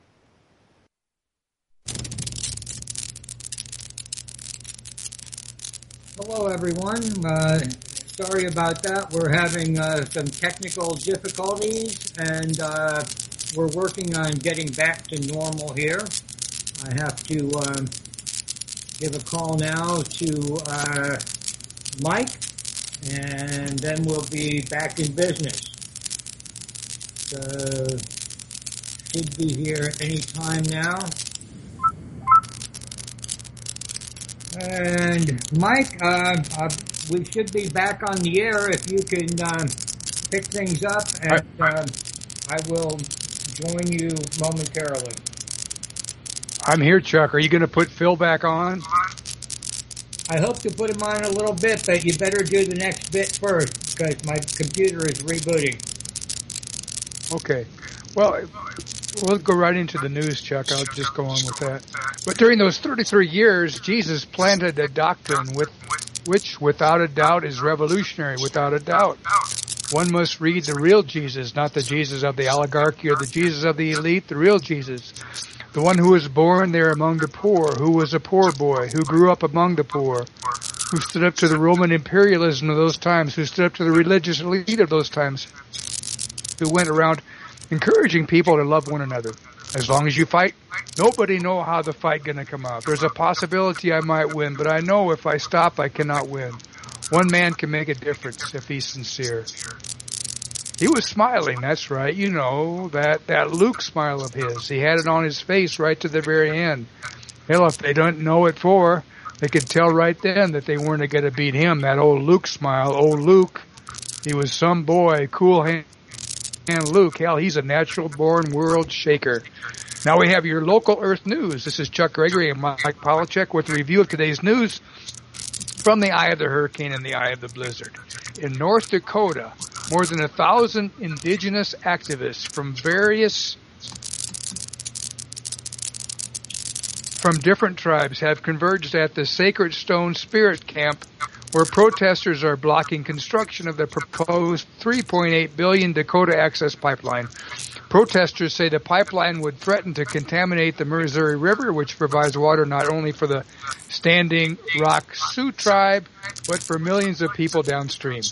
Hello, everyone. Sorry about that. We're having some technical difficulties, and we're working on getting back to normal here. I have to give a call now to Mike, and then we'll be back in business. So, should be here any time now. And Mike, we should be back on the air if you can pick things up, and I will join you momentarily. I'm here, Chuck. Are you going to put Phil back on? I hope to put him on in a little bit, but you better do the next bit first, because my computer is rebooting. Okay. Well, we'll go right into the news, Chuck. I'll just go on with that. But during those 33 years, Jesus planted a doctrine which, without a doubt, is revolutionary, without a doubt. One must read the real Jesus, not the Jesus of the oligarchy or the Jesus of the elite, the real Jesus. The one who was born there among the poor, who was a poor boy, who grew up among the poor, who stood up to the Roman imperialism of those times, who stood up to the religious elite of those times, who went around encouraging people to love one another. As long as you fight, nobody know how the fight going to come out. There's a possibility I might win, but I know if I stop, I cannot win. One man can make a difference if he's sincere. He was smiling, that's right. You know, that Luke smile of his. He had it on his face right to the very end. Hell, if they don't know it for, they could tell right then that they weren't going to beat him. That old Luke smile. Old Luke, he was some boy, cool hand Luke. Hell, he's a natural-born world shaker. Now we have your local Earth News. This is Chuck Gregory and Mike Polachek with a review of today's news from the eye of the hurricane and the eye of the blizzard. In North Dakota, more than 1,000 indigenous activists from different tribes have converged at the Sacred Stone Spirit Camp, where protesters are blocking construction of the proposed $3.8 billion Dakota Access Pipeline. Protesters say the pipeline would threaten to contaminate the Missouri River, which provides water not only for the Standing Rock Sioux tribe, but for millions of people downstream.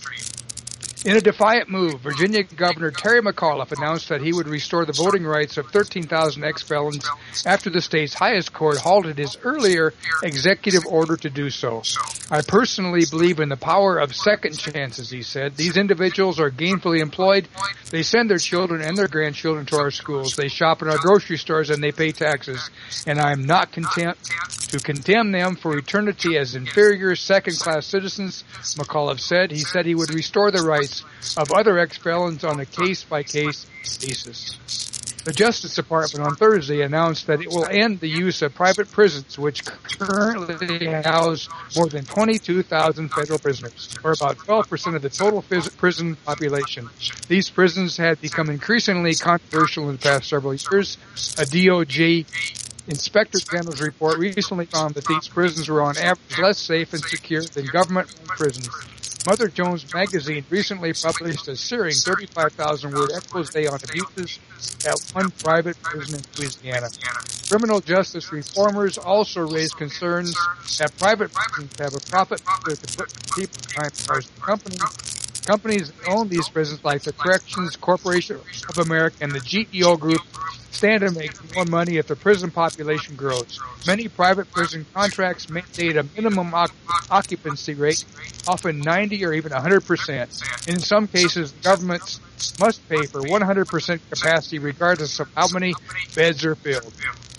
In a defiant move, Virginia Governor Terry McAuliffe announced that he would restore the voting rights of 13,000 ex-felons after the state's highest court halted his earlier executive order to do so. I personally believe in the power of second chances, he said. These individuals are gainfully employed. They send their children and their grandchildren to our schools. They shop in our grocery stores and they pay taxes. And I am not content to condemn them for eternity as inferior second-class citizens, McAuliffe said. He said he would restore the rights of other ex-felons on a case-by-case basis. The Justice Department on Thursday announced that it will end the use of private prisons, which currently house more than 22,000 federal prisoners, or about 12% of the total prison population. These prisons had become increasingly controversial in the past several years. A DOJ Inspector General's report recently found that these prisons were on average less safe and secure than government-run prisons. Mother Jones Magazine recently published a searing 35,000-word expose on abuses at one private prison in Louisiana. Criminal justice reformers also raised concerns that private prisons have a profit motive to put people behind bars. Companies that own these prisons, like the Corrections Corporation of America and the GEO Group, stand to make more money if the prison population grows. Many private prison contracts mandate a minimum occupancy rate, often 90 or even 100%. In some cases, governments must pay for 100% capacity regardless of how many beds are filled.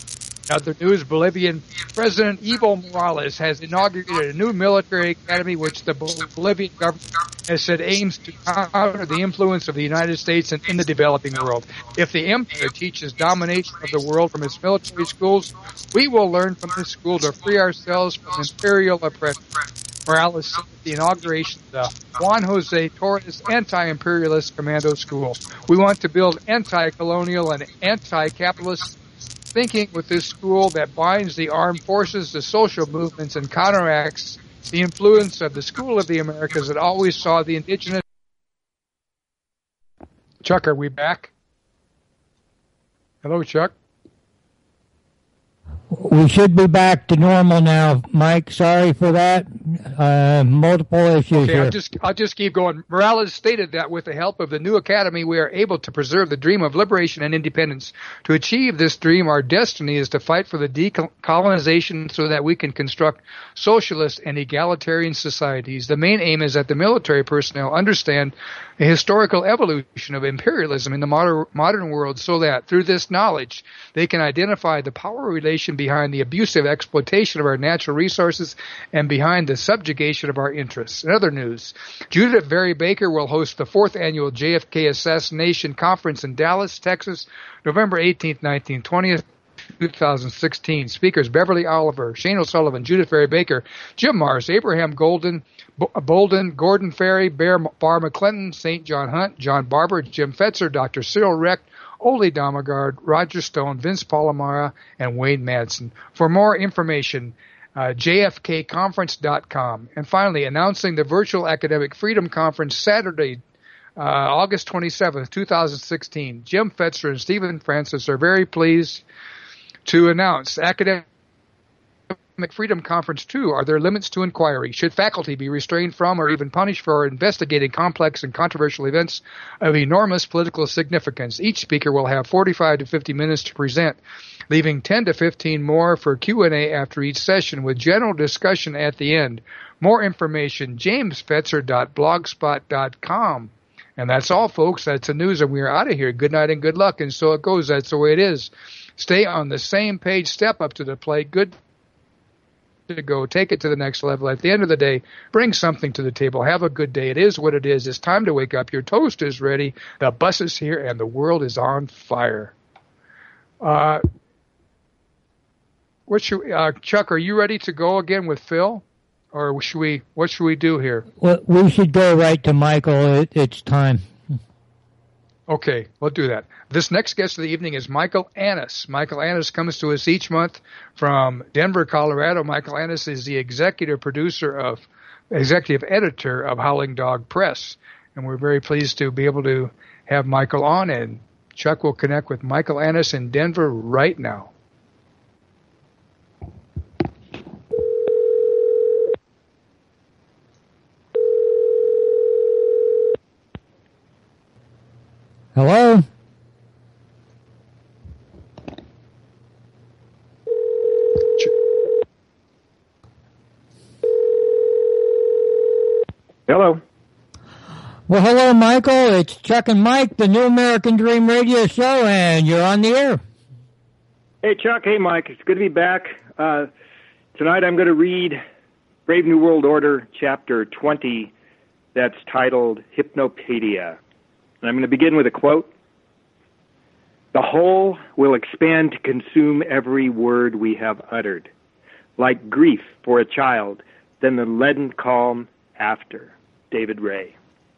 Other news, Bolivian President Evo Morales has inaugurated a new military academy which the Bolivian government has said aims to counter the influence of the United States in the developing world. If the empire teaches domination of the world from its military schools, we will learn from this school to free ourselves from imperial oppression. Morales said at the inauguration of the Juan Jose Torres Anti-Imperialist Commando School. We want to build anti-colonial and anti-capitalist thinking with this school that binds the armed forces, the social movements, and counteracts the influence of the School of the Americas that always saw the indigenous. Chuck, are we back? Hello, Chuck. We should be back to normal now, Mike. Sorry for that. multiple issues Okay, here. I'll just keep going. Morales stated that with the help of the new academy, we are able to preserve the dream of liberation and independence. To achieve this dream, our destiny is to fight for the decolonization so that we can construct socialist and egalitarian societies. The main aim is that the military personnel understand the historical evolution of imperialism in the modern world so that through this knowledge, they can identify the power relation behind the abusive exploitation of our natural resources and behind the subjugation of our interests. In other news, Judith Vary Baker will host the 4th annual JFK Assassination Conference in Dallas, Texas, November 18th, 19th, 20th, 2016. Speakers Beverly Oliver, Shane O'Sullivan, Judith Vary Baker, Jim Mars, Abraham Bolden, Gordon Ferry, Bar McClinton, St. John Hunt, John Barber, Jim Fetzer, Dr. Cyril Recht, Ole Damagard, Roger Stone, Vince Palomara, and Wayne Madsen. For more information, jfkconference.com. And finally, announcing the Virtual Academic Freedom Conference Saturday, August 27th, 2016. Jim Fetzer and Stephen Francis are very pleased to announce Academic Freedom Conference 2. Are there limits to inquiry? Should faculty be restrained from or even punished for investigating complex and controversial events of enormous political significance? Each speaker will have 45 to 50 minutes to present, leaving 10 to 15 more for Q&A after each session with general discussion at the end. More information, jamesfetzer.blogspot.com. And that's all, folks. That's the news, and we are out of here. Good night and good luck. And so it goes. That's the way it is. Stay on the same page. Step up to the plate. Good to go. Take it to the next level. At the end of the day, bring something to the table. Have a good day. It is what it is. It's time to wake up. Your toast is ready. The bus is here, and the world is on fire. Chuck, are you ready to go again with Phil? Or what should we do here? Well, we should go right to Michael. It's time. Okay, we'll do that. This next guest of the evening is Michael Annis. Michael Annis comes to us each month from Denver, Colorado. Michael Annis is the executive editor of Howling Dog Press. And we're very pleased to be able to have Michael on. And Chuck will connect with Michael Annis in Denver right now. Hello? Hello. Well, hello, Michael. It's Chuck and Mike, the New American Dream Radio Show, and you're on the air. Hey, Chuck. Hey, Mike. It's good to be back. Tonight I'm going to read Brave New World Order, Chapter 20, that's titled Hypnopedia. And I'm going to begin with a quote. The whole will expand to consume every word we have uttered, like grief for a child, then the leaden calm after. David Ray.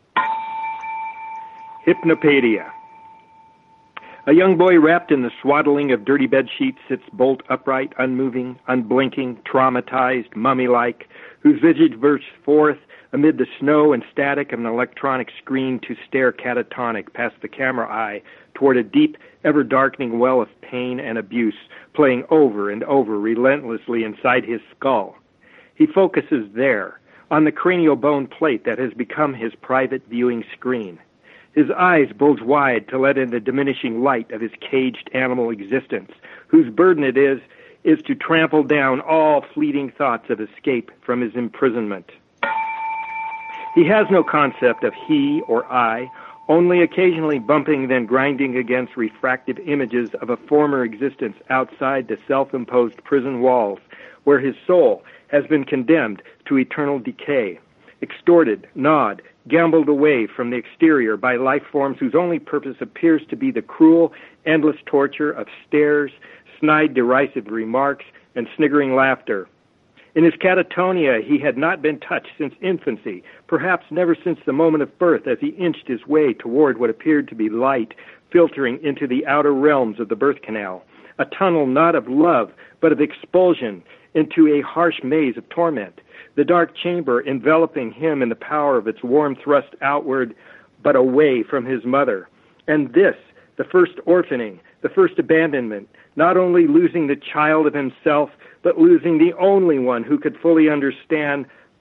Hypnopedia. A young boy wrapped in the swaddling of dirty bed sheets sits bolt upright, unmoving, unblinking, traumatized, mummy-like, whose visage bursts forth amid the snow and static of an electronic screen to stare catatonic past the camera eye toward a deep, ever-darkening well of pain and abuse playing over and over relentlessly inside his skull. He focuses there, on the cranial bone plate that has become his private viewing screen. His eyes bulge wide to let in the diminishing light of his caged animal existence, whose burden it is to trample down all fleeting thoughts of escape from his imprisonment. He has no concept of he or I, only occasionally bumping then grinding against refractive images of a former existence outside the self-imposed prison walls, where his soul has been condemned to eternal decay, extorted, gnawed, gambled away from the exterior by life forms whose only purpose appears to be the cruel, endless torture of stares, snide derisive remarks, and sniggering laughter. In his catatonia, he had not been touched since infancy, perhaps never since the moment of birth as he inched his way toward what appeared to be light filtering into the outer realms of the birth canal, a tunnel not of love, but of expulsion into a harsh maze of torment, the dark chamber enveloping him in the power of its warm thrust outward, but away from his mother. And this, the first orphaning, the first abandonment, not only losing the child of himself, but losing the only one who could fully understand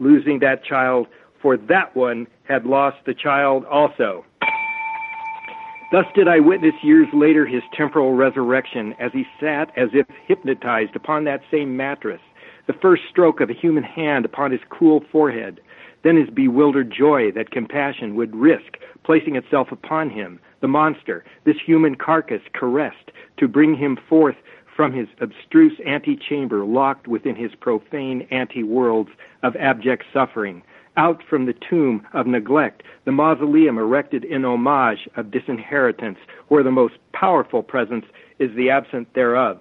losing that child, for that one had lost the child also. Thus did I witness years later his temporal resurrection as he sat as if hypnotized upon that same mattress, the first stroke of a human hand upon his cool forehead, then his bewildered joy that compassion would risk placing itself upon him, the monster, this human carcass caressed, to bring him forth from his abstruse antechamber locked within his profane anti-worlds of abject suffering, out from the tomb of neglect, the mausoleum erected in homage of disinheritance, where the most powerful presence is the absent thereof.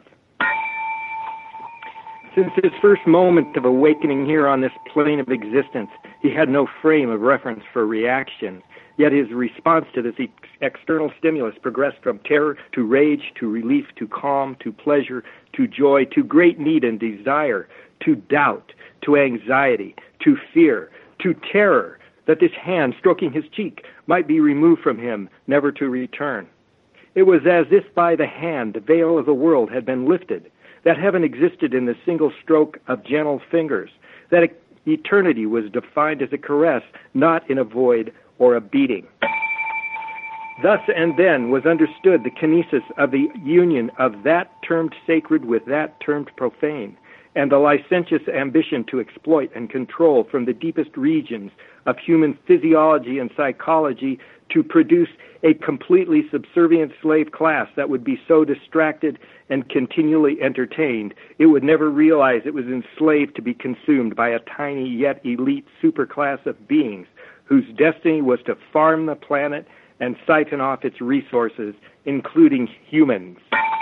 Since his first moment of awakening here on this plane of existence, he had no frame of reference for reaction. Yet his response to this external stimulus progressed from terror to rage to relief to calm to pleasure to joy to great need and desire to doubt to anxiety to fear to terror that this hand stroking his cheek might be removed from him, never to return. It was as if by the hand the veil of the world had been lifted, that heaven existed in the single stroke of gentle fingers, that eternity was defined as a caress, not in a void or a beating. Thus and then was understood the kinesis of the union of that termed sacred with that termed profane, and the licentious ambition to exploit and control from the deepest regions of human physiology and psychology to produce a completely subservient slave class that would be so distracted and continually entertained, it would never realize it was enslaved to be consumed by a tiny yet elite superclass of beings whose destiny was to farm the planet and siphon off its resources, including humans.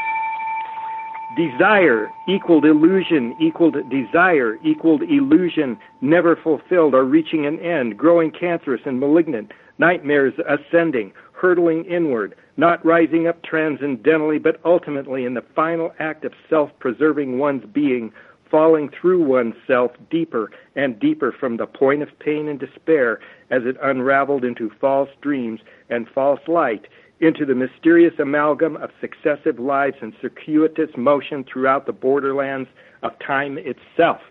Desire equaled illusion equaled desire equaled illusion, never fulfilled or reaching an end, growing cancerous and malignant, nightmares ascending, hurtling inward, not rising up transcendentally, but ultimately in the final act of self-preserving one's being, falling through oneself deeper and deeper from the point of pain and despair as it unraveled into false dreams and false light, into the mysterious amalgam of successive lives and circuitous motion throughout the borderlands of time itself.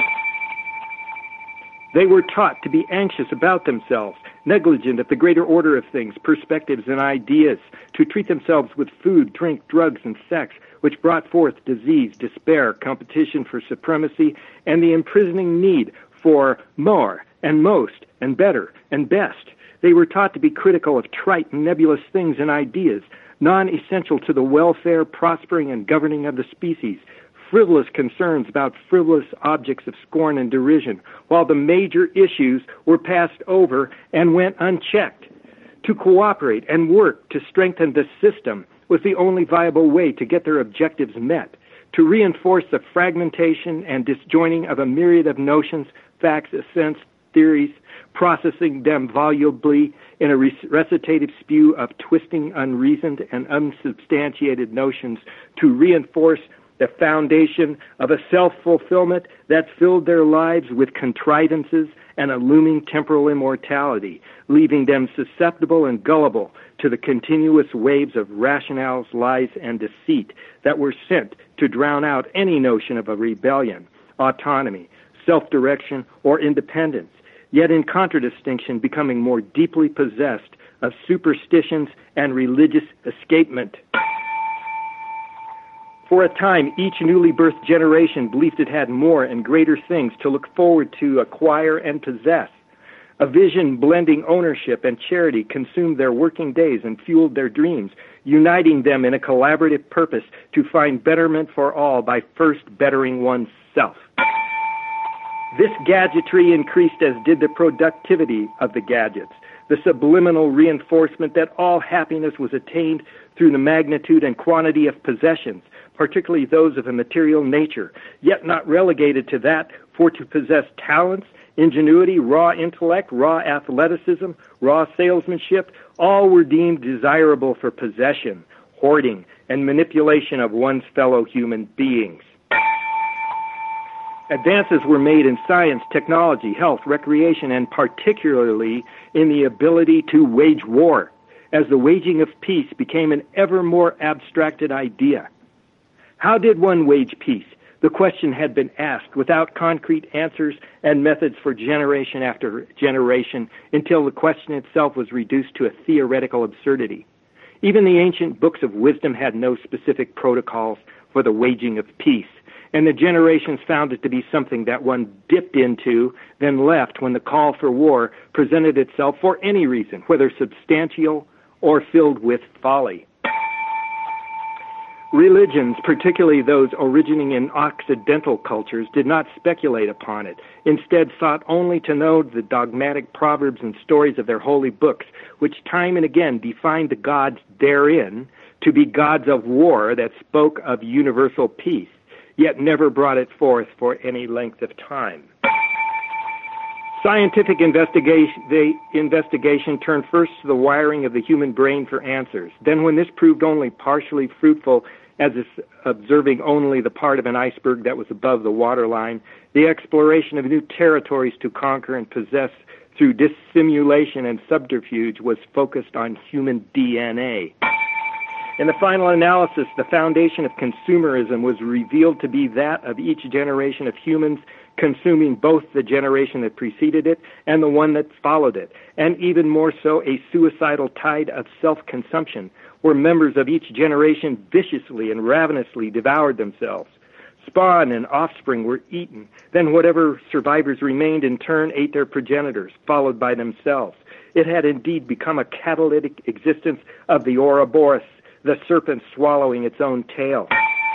They were taught to be anxious about themselves, negligent of the greater order of things, perspectives, and ideas, to treat themselves with food, drink, drugs, and sex, which brought forth disease, despair, competition for supremacy, and the imprisoning need for more and most and better and best. They were taught to be critical of trite and nebulous things and ideas, non-essential to the welfare, prospering, and governing of the species, frivolous concerns about frivolous objects of scorn and derision, while the major issues were passed over and went unchecked. To cooperate and work to strengthen the system was the only viable way to get their objectives met, to reinforce the fragmentation and disjoining of a myriad of notions, facts, assents, theories, processing them volubly in a recitative spew of twisting, unreasoned, and unsubstantiated notions, to reinforce the foundation of a self-fulfillment that filled their lives with contrivances and a looming temporal immortality, leaving them susceptible and gullible to the continuous waves of rationales, lies, and deceit that were sent to drown out any notion of a rebellion, autonomy, self-direction, or independence, yet in contradistinction becoming more deeply possessed of superstitions and religious escapement. For a time, each newly birthed generation believed it had more and greater things to look forward to, acquire, and possess. A vision blending ownership and charity consumed their working days and fueled their dreams, uniting them in a collaborative purpose to find betterment for all by first bettering oneself. This gadgetry increased as did the productivity of the gadgets, the subliminal reinforcement that all happiness was attained through the magnitude and quantity of possessions, particularly those of a material nature, yet not relegated to that, for to possess talents, ingenuity, raw intellect, raw athleticism, raw salesmanship, all were deemed desirable for possession, hoarding, and manipulation of one's fellow human beings. Advances were made in science, technology, health, recreation, and particularly in the ability to wage war, as the waging of peace became an ever more abstracted idea. How did one wage peace? The question had been asked without concrete answers and methods for generation after generation until the question itself was reduced to a theoretical absurdity. Even the ancient books of wisdom had no specific protocols for the waging of peace, and the generations found it to be something that one dipped into, then left when the call for war presented itself for any reason, whether substantial or filled with folly. Religions, particularly those originating in Occidental cultures, did not speculate upon it. Instead, sought only to know the dogmatic proverbs and stories of their holy books, which time and again defined the gods therein to be gods of war that spoke of universal peace, yet never brought it forth for any length of time. Scientific investigation turned first to the wiring of the human brain for answers. Then, when this proved only partially fruitful, as if observing only the part of an iceberg that was above the waterline, the exploration of new territories to conquer and possess through dissimulation and subterfuge was focused on human DNA. In the final analysis, the foundation of consumerism was revealed to be that of each generation of humans consuming both the generation that preceded it and the one that followed it, and even more so a suicidal tide of self-consumption, where members of each generation viciously and ravenously devoured themselves. Spawn and offspring were eaten. Then whatever survivors remained in turn ate their progenitors, followed by themselves. It had indeed become a catalytic existence of the Ouroboros, the serpent swallowing its own tail.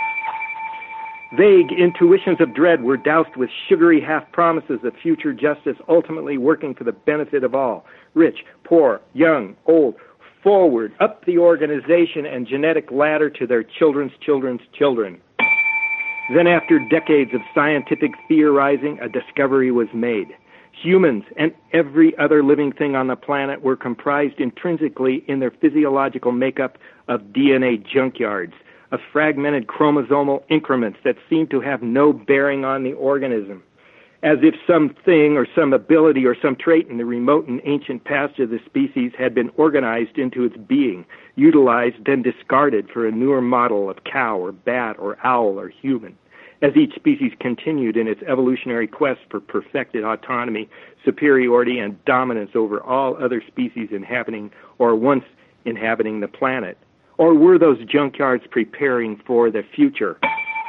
Vague intuitions of dread were doused with sugary half-promises of future justice, ultimately working for the benefit of all, rich, poor, young, old, forward, up the organization and genetic ladder to their children's children's children. Then, after decades of scientific theorizing, a discovery was made. Humans and every other living thing on the planet were comprised intrinsically in their physiological makeup of DNA junkyards, of fragmented chromosomal increments that seemed to have no bearing on the organism, as if something or some ability or some trait in the remote and ancient past of the species had been organized into its being, utilized, then discarded for a newer model of cow or bat or owl or human. As each species continued in its evolutionary quest for perfected autonomy, superiority, and dominance over all other species inhabiting or once inhabiting the planet. Or were those junkyards preparing for the future?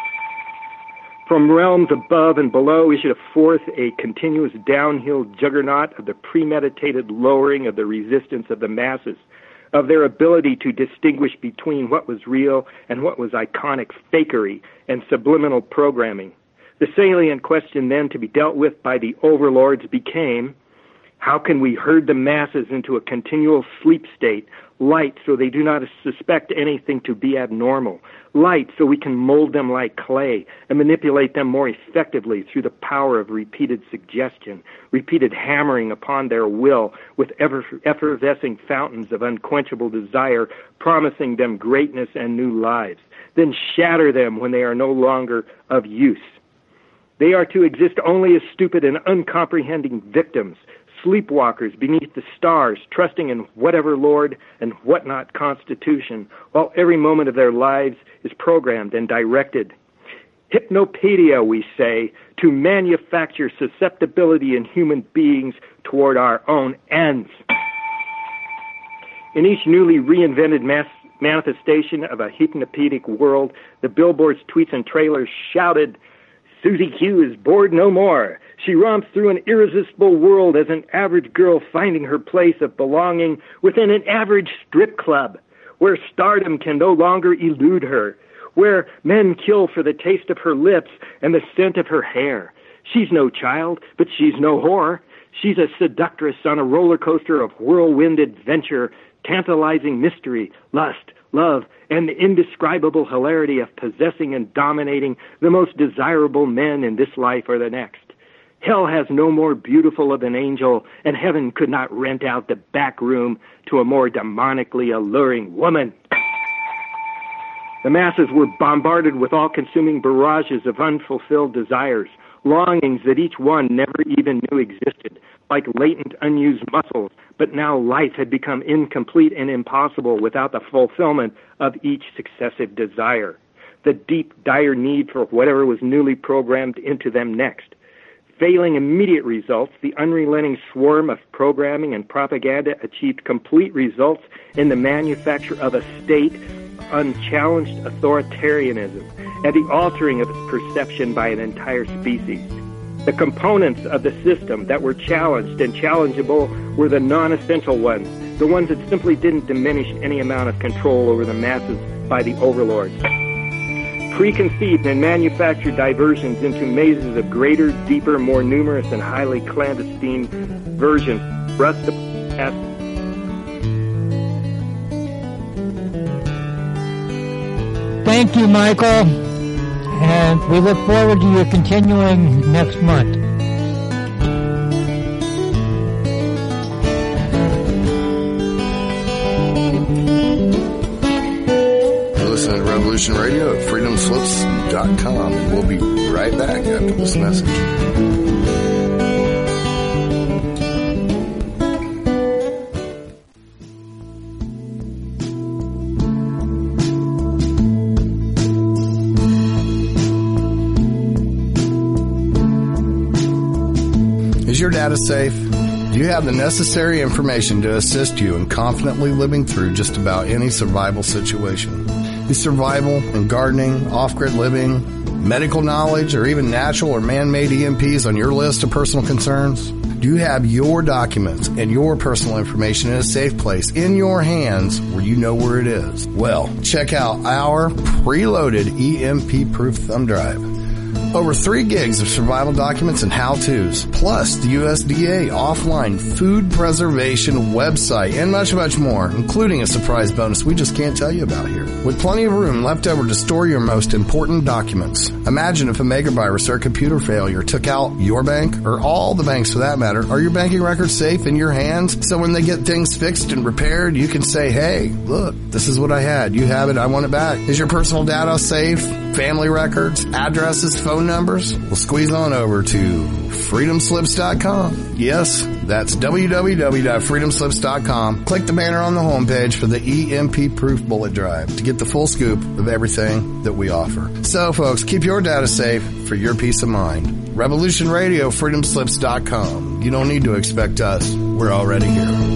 From realms above and below issued forth a continuous downhill juggernaut of the premeditated lowering of the resistance of the masses, of their ability to distinguish between what was real and what was iconic fakery and subliminal programming. The salient question then to be dealt with by the overlords became, how can we herd the masses into a continual sleep state, light so they do not suspect anything to be abnormal, light so we can mold them like clay and manipulate them more effectively through the power of repeated suggestion, repeated hammering upon their will with effervescing fountains of unquenchable desire, promising them greatness and new lives, then shatter them when they are no longer of use. They are to exist only as stupid and uncomprehending victims, sleepwalkers beneath the stars, trusting in whatever Lord and whatnot constitution, while every moment of their lives is programmed and directed. Hypnopedia, we say, to manufacture susceptibility in human beings toward our own ends. In each newly reinvented manifestation of a hypnopedic world, the billboards, tweets, and trailers shouted, Susie Q is bored no more. She romps through an irresistible world as an average girl finding her place of belonging within an average strip club, where stardom can no longer elude her, where men kill for the taste of her lips and the scent of her hair. She's no child, but she's no whore. She's a seductress on a roller coaster of whirlwind adventure, tantalizing mystery, lust, love, and the indescribable hilarity of possessing and dominating the most desirable men in this life or the next. Hell has no more beautiful of an angel, and heaven could not rent out the back room to a more demonically alluring woman. The masses were bombarded with all-consuming barrages of unfulfilled desires, longings that each one never even knew existed, like latent unused muscles, but now life had become incomplete and impossible without the fulfillment of each successive desire. the deep, dire need for whatever was newly programmed into them next. Failing immediate results, the unrelenting swarm of programming and propaganda achieved complete results in the manufacture of a state, unchallenged authoritarianism, and the altering of its perception by an entire species. The components of the system that were challenged and challengeable were the non-essential ones, the ones that simply didn't diminish any amount of control over the masses by the overlords. Preconceived and manufactured diversions into mazes of greater, deeper, more numerous, and highly clandestine versions thrust the past. Thank you, Michael, and we look forward to your continuing next month. Listen to Revolution Radio at freedomslips.com, and we'll be right back after this message. Is your data safe? Do you have the necessary information to assist you in confidently living through just about any survival situation? Is survival and gardening, off-grid living, medical knowledge, or even natural or man-made EMPs on your list of personal concerns? Do you have your documents and your personal information in a safe place in your hands where you know where it is? Well, check out our preloaded EMP-proof thumb drive. Over 3 gigs of survival documents and how-tos, plus the USDA offline food preservation website, and much, much more, including a surprise bonus we just can't tell you about here. With plenty of room left over to store your most important documents. Imagine if a megavirus or a computer failure took out your bank, or all the banks for that matter. Are your banking records safe in your hands? So when they get things fixed and repaired, you can say, hey, look, this is what I had. You have it. I want it back. Is your personal data safe? Family records, addresses, phone numbers? Well, squeeze on over to freedomslips.com. Yes, that's www.freedomslips.com. Click the banner on the homepage for the EMP-proof bullet drive to get the full scoop of everything that we offer. So, folks, keep your data safe for your peace of mind. Revolution Radio, freedomslips.com. You don't need to expect us. We're already here.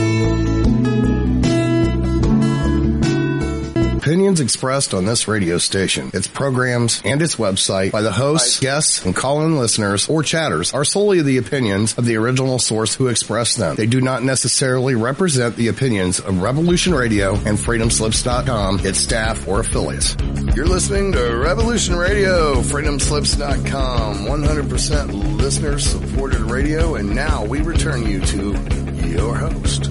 Opinions expressed on this radio station, its programs, and its website by the hosts, guests, and call-in listeners or chatters are solely the opinions of the original source who expressed them. They do not necessarily represent the opinions of Revolution Radio and FreedomSlips.com, its staff, or affiliates. You're listening to Revolution Radio, FreedomSlips.com, 100% listener-supported radio, and now we return you to your host.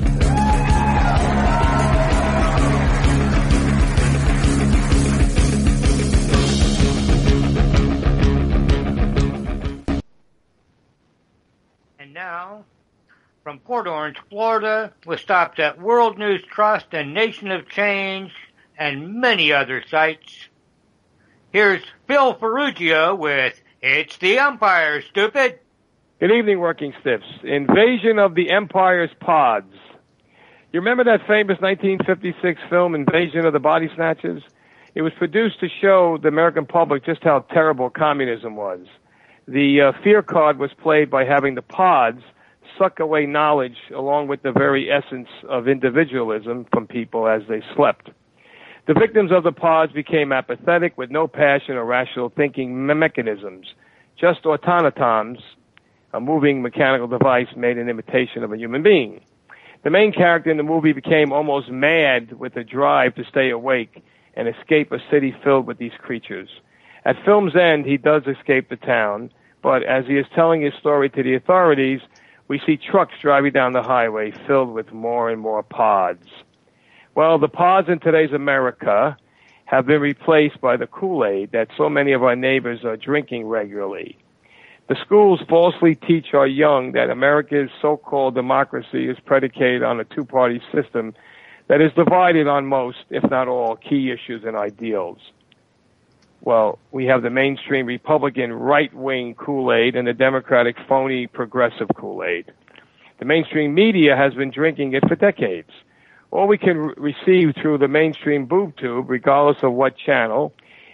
Now, from Port Orange, Florida, with stops at World News Trust and Nation of Change and many other sites, here's Phil Ferrugio with It's the Empire, Stupid. Good evening, Working Stiffs. Invasion of the Empire's Pods. You remember that famous 1956 film, Invasion of the Body Snatchers? It was produced to show the American public just how terrible communism was. The fear card was played by having the pods suck away knowledge along with the very essence of individualism from people as they slept. The victims of the pods became apathetic with no passion or rational thinking mechanisms, just automatons, a moving mechanical device made in imitation of a human being. The main character in the movie became almost mad with the drive to stay awake and escape a city filled with these creatures. At film's end, he does escape the town, but as he is telling his story to the authorities, we see trucks driving down the highway filled with more and more pods. Well, the pods in today's America have been replaced by the Kool-Aid that so many of our neighbors are drinking regularly. The schools falsely teach our young that America's so-called democracy is predicated on a two-party system that is divided on most, if not all, key issues and ideals. Well, we have the mainstream Republican right-wing Kool-Aid and the Democratic phony progressive Kool-Aid. The mainstream media has been drinking it for decades. All we can receive through the mainstream boob tube, regardless of what channel,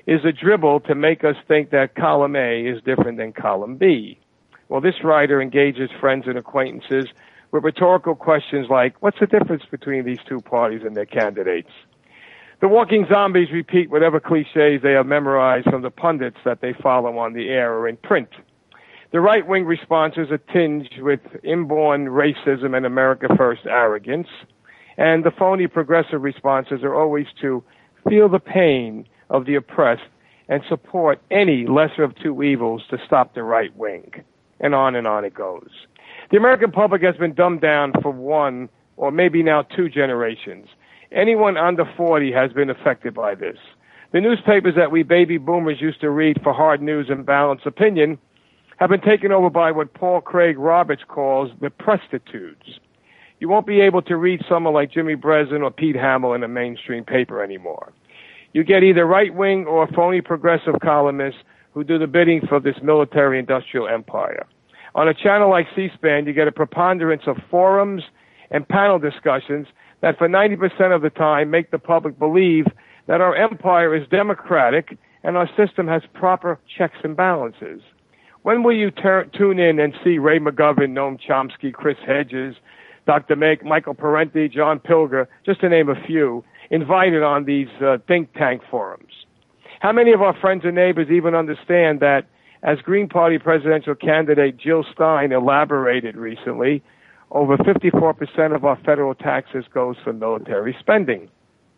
is a dribble to make us think that column A is different than column B. Well, this writer engages friends and acquaintances with rhetorical questions like, what's the difference between these two parties and their candidates? The walking zombies repeat whatever cliches they have memorized from the pundits that they follow on the air or in print. The right-wing responses are tinged with inborn racism and America First arrogance, and the phony progressive responses are always to feel the pain of the oppressed and support any lesser of two evils to stop the right wing. And on it goes. The American public has been dumbed down for one or maybe now two generations. Anyone under 40 has been affected by this. The newspapers that we baby boomers used to read for hard news and balanced opinion have been taken over by what Paul Craig Roberts calls the prostitutes. You won't be able to read someone like Jimmy Breslin or Pete Hamill in a mainstream paper anymore. You get either right-wing or phony progressive columnists who do the bidding for this military-industrial empire. On a channel like C-SPAN, you get a preponderance of forums and panel discussions that for 90% of the time make the public believe that our empire is democratic and our system has proper checks and balances. When will you tune in and see Ray McGovern, Noam Chomsky, Chris Hedges, Dr. Michael Parenti, John Pilger, just to name a few, invited on these think tank forums? How many of our friends and neighbors even understand that, as Green Party presidential candidate Jill Stein elaborated recently, over 54% of our federal taxes goes for military spending?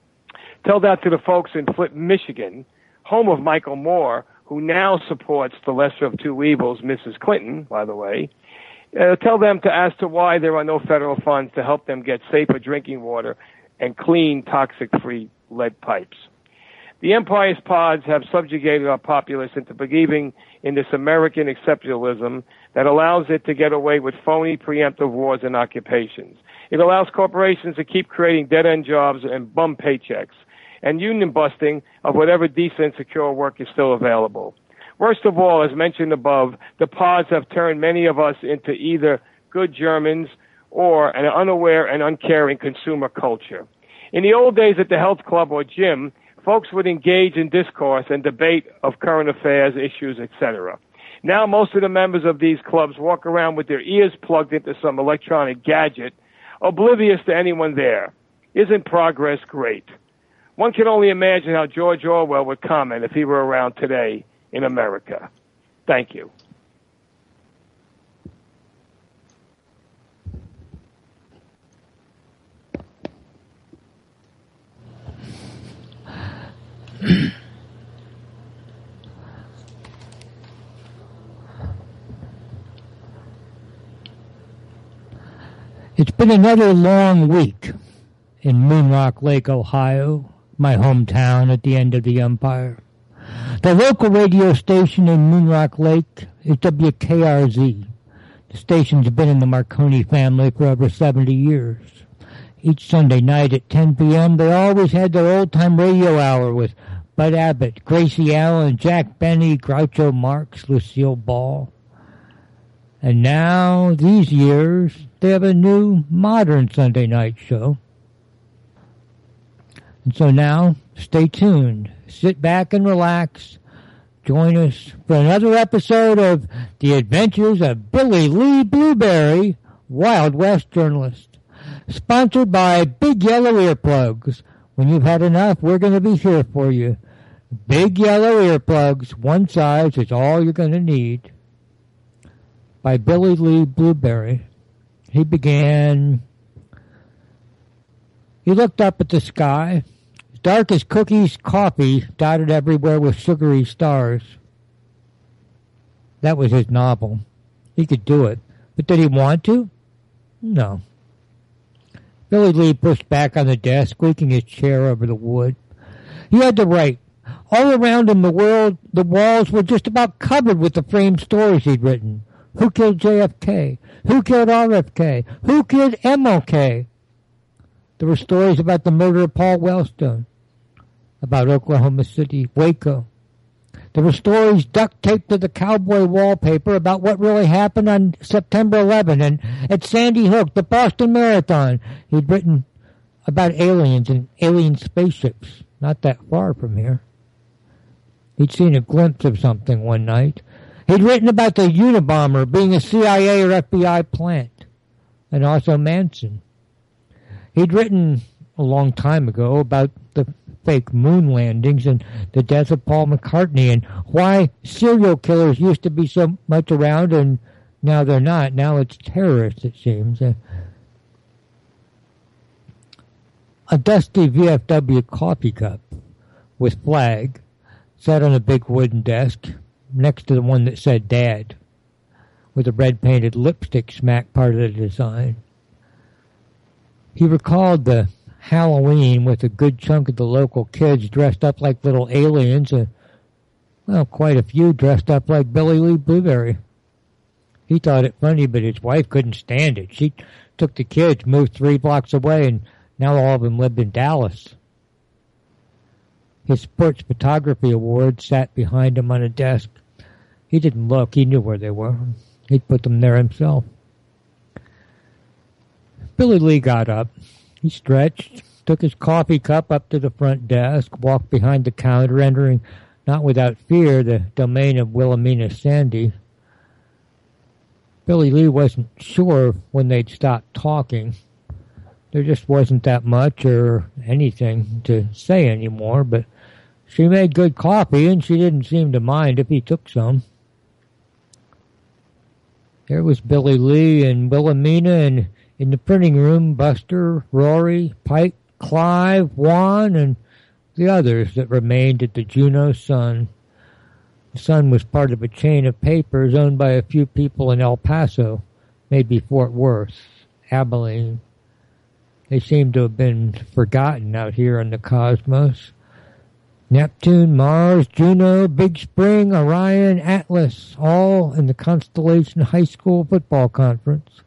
Tell that to the folks in Flint, Michigan, home of Michael Moore, who now supports the lesser of two evils, Mrs. Clinton, by the way. Tell them to ask to why there are no federal funds to help them get safer drinking water and clean, toxic-free lead pipes. The empire's pods have subjugated our populace into believing in this American exceptionalism that allows it to get away with phony preemptive wars and occupations. It allows corporations to keep creating dead-end jobs and bum paychecks and union busting of whatever decent, secure work is still available. Worst of all, as mentioned above, the pods have turned many of us into either good Germans or an unaware and uncaring consumer culture. In the old days at the health club or gym, folks would engage in discourse and debate of current affairs, issues, etc. Now most of the members of these clubs walk around with their ears plugged into some electronic gadget, oblivious to anyone there. Isn't progress great? One can only imagine how George Orwell would comment if he were around today in America. Thank you. It's been another long week in Moonrock Lake, Ohio, my hometown at the end of the empire. The local radio station in Moonrock Lake is WKRZ. The station's been in the Marconi family for over 70 years. Each Sunday night at 10 p.m., they always had their old-time radio hour with Bud Abbott, Gracie Allen, Jack Benny, Groucho Marx, Lucille Ball. And now, these years, they have a new, modern Sunday night show. And so now, stay tuned. Sit back and relax. Join us for another episode of The Adventures of Billy Lee Blueberry, Wild West journalist. Sponsored by Big Yellow Earplugs. When you've had enough, we're going to be here for you. Big Yellow Earplugs, one size is all you're going to need. By Billy Lee Blueberry. He looked up at the sky. Dark as cookies, coffee, dotted everywhere with sugary stars. That was his novel. He could do it. But did he want to? No. Billy Lee pushed back on the desk, squeaking his chair over the wood. He had to write. All around him, the walls were just about covered with the framed stories he'd written. Who killed JFK? Who killed RFK? Who killed MLK? There were stories about the murder of Paul Wellstone, about Oklahoma City, Waco. There were stories duct taped to the cowboy wallpaper about what really happened on September 11 and at Sandy Hook, the Boston Marathon. He'd written about aliens and alien spaceships, not that far from here. He'd seen a glimpse of something one night. He'd written about the Unabomber being a CIA or FBI plant, and also Manson. He'd written a long time ago about the fake moon landings and the death of Paul McCartney and why serial killers used to be so much around and now they're not. Now it's terrorists, it seems. A dusty VFW coffee cup with flag sat on a big wooden desk next to the one that said Dad, with a red-painted lipstick smack part of the design. He recalled the Halloween with a good chunk of the local kids dressed up like little aliens, and, well, quite a few dressed up like Billy Lee Blueberry. He thought it funny, but his wife couldn't stand it. She took the kids, moved 3 blocks away, and now all of them lived in Dallas. His sports photography award sat behind him on a desk. He didn't look. He knew where they were. He'd put them there himself. Billy Lee got up. He stretched, took his coffee cup up to the front desk, walked behind the counter, entering, not without fear, the domain of Wilhelmina Sandy. Billy Lee wasn't sure when they'd stop talking. There just wasn't that much or anything to say anymore, but she made good coffee, and she didn't seem to mind if he took some. There was Billy Lee and Wilhelmina, and in the printing room, Buster, Rory, Pike, Clive, Juan, and the others that remained at the Juneau Sun. The Sun was part of a chain of papers owned by a few people in El Paso, maybe Fort Worth, Abilene. They seem to have been forgotten out here in the cosmos. Neptune, Mars, Juno, Big Spring, Orion, Atlas, all in the Constellation High School football conference.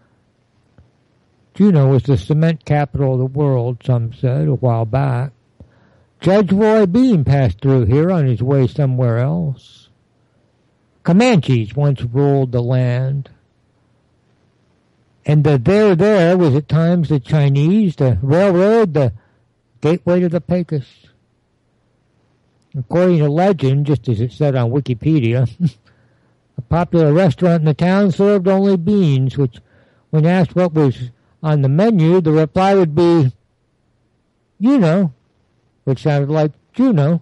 Juneau was the cement capital of the world, some said, a while back. Judge Roy Bean passed through here on his way somewhere else. Comanches once ruled the land. And the there was at times the Chinese, the railroad, the gateway to the Pecos. According to legend, just as it said on Wikipedia, a popular restaurant in the town served only beans, which, when asked what was on the menu, the reply would be, you know, which sounded like Juno.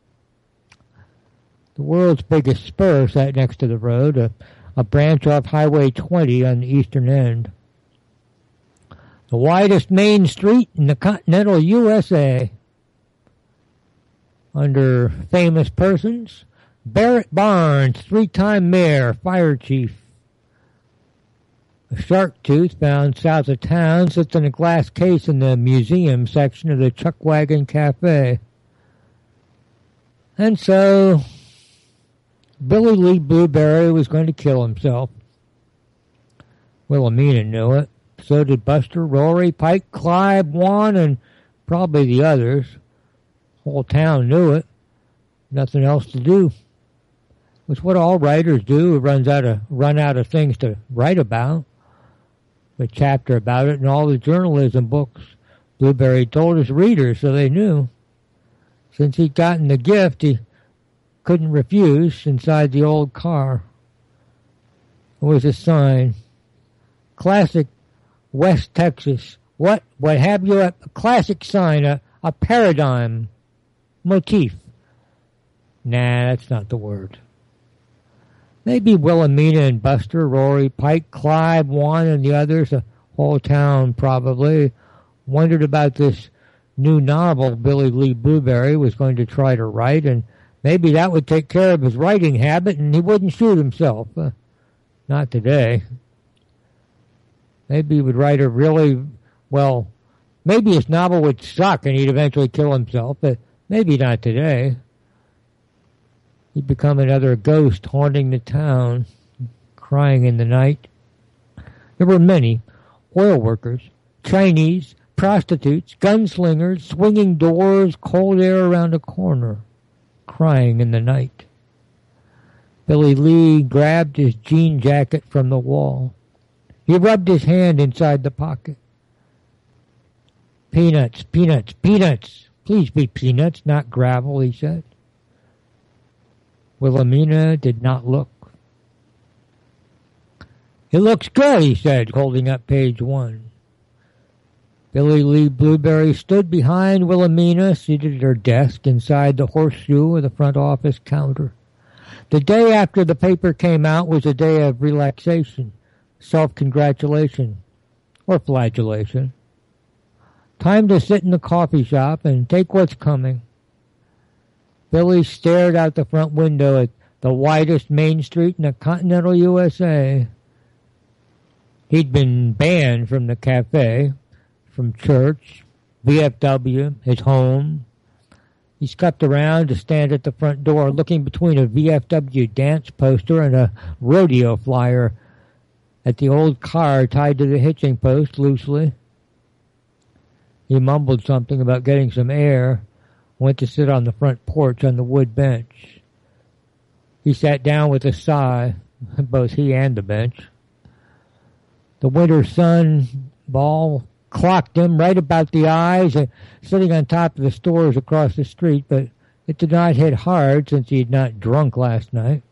The world's biggest spur sat next to the road, a branch off Highway 20 on the eastern end. The widest main street in the continental USA. Under famous persons, Barrett Barnes, 3-time mayor, fire chief. A shark tooth found south of town sits in a glass case in the museum section of the Chuckwagon Cafe. And so, Billy Lee Blueberry was going to kill himself. Wilhelmina knew it. So did Buster, Rory, Pike, Clive, Juan, and probably the others. Whole town knew it. Nothing else to do. It's what all writers do who run out of things to write about. A chapter about it in all the journalism books. Blueberry told his readers, so they knew. Since he'd gotten the gift, he couldn't refuse inside the old car. There was a sign. Classic West Texas. What have you? A classic sign, a paradigm motif. Nah, that's not the word. Maybe Wilhelmina and Buster, Rory, Pike, Clive, Juan, and the others, the whole town probably, wondered about this new novel Billy Lee Blueberry was going to try to write, and maybe that would take care of his writing habit and he wouldn't shoot himself. Not today. Maybe he would write maybe his novel would suck and he'd eventually kill himself, but maybe not today. He'd become another ghost haunting the town, crying in the night. There were many oil workers, Chinese, prostitutes, gunslingers, swinging doors, cold air around a corner, crying in the night. Billy Lee grabbed his jean jacket from the wall. He rubbed his hand inside the pocket. Peanuts, peanuts, peanuts. Please be peanuts, not gravel, he said. Wilhelmina did not look. "It looks good," he said, holding up page 1. Billy Lee Blueberry stood behind Wilhelmina, seated at her desk inside the horseshoe of the front office counter. The day after the paper came out was a day of relaxation, self-congratulation, or flagellation. Time to sit in the coffee shop and take what's coming. Billy stared out the front window at the widest main street in the continental USA. He'd been banned from the cafe, from church, VFW, his home. He scuffed around to stand at the front door, looking between a VFW dance poster and a rodeo flyer at the old car tied to the hitching post loosely. He mumbled something about getting some air, went to sit on the front porch on the wood bench. He sat down with a sigh, both he and the bench. The winter sun ball clocked him right about the eyes, sitting on top of the stores across the street, but it did not hit hard since he had not drunk last night.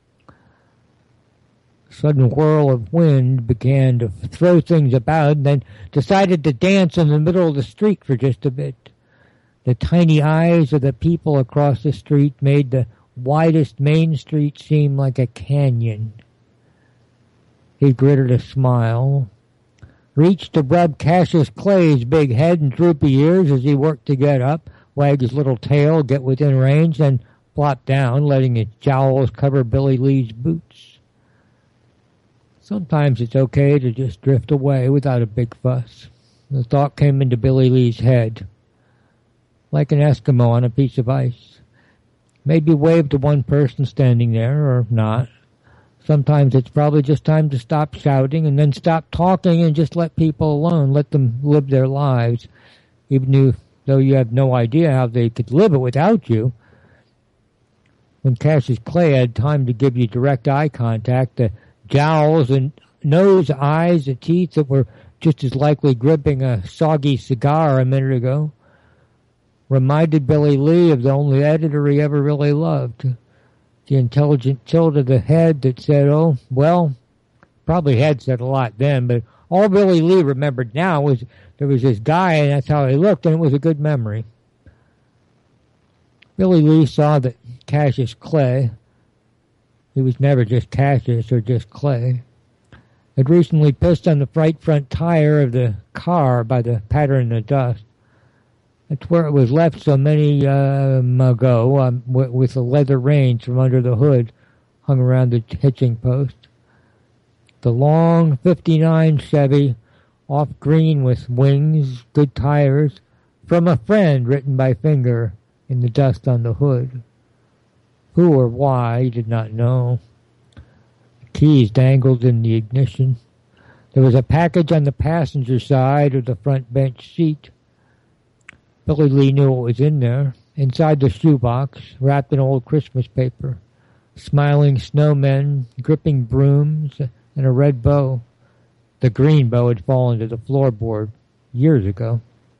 A sudden whirl of wind began to throw things about, and then decided to dance in the middle of the street for just a bit. The tiny eyes of the people across the street made the widest main street seem like a canyon. He gritted a smile, reached to rub Cassius Clay's big head and droopy ears as he worked to get up, wag his little tail, get within range, then flop down, letting his jowls cover Billy Lee's boots. Sometimes it's okay to just drift away without a big fuss. The thought came into Billy Lee's head, like an Eskimo on a piece of ice. Maybe wave to one person standing there, or not. Sometimes it's probably just time to stop shouting and then stop talking and just let people alone. Let them live their lives, even though you have no idea how they could live it without you. When Cassius Clay had time to give you direct eye contact, the jowls and nose, eyes, the teeth that were just as likely gripping a soggy cigar a minute ago, reminded Billy Lee of the only editor he ever really loved. The intelligent tilt of the head that said, oh, well, probably had said a lot then, but all Billy Lee remembered now was there was this guy, and that's how he looked, and it was a good memory. Billy Lee saw that Cassius Clay, he was never just Cassius or just Clay, had recently pissed on the right front tire of the car by the pattern in the dust. That's where it was left so many ago, with the leather reins from under the hood hung around the hitching post. The long 59 Chevy, off green with wings, good tires, from a friend written by finger in the dust on the hood. Who or why, he did not know. The keys dangled in the ignition. There was a package on the passenger side of the front bench seat. Billy Lee knew what was in there. Inside the shoebox, wrapped in old Christmas paper, smiling snowmen, gripping brooms, and a red bow. The green bow had fallen to the floorboard years ago.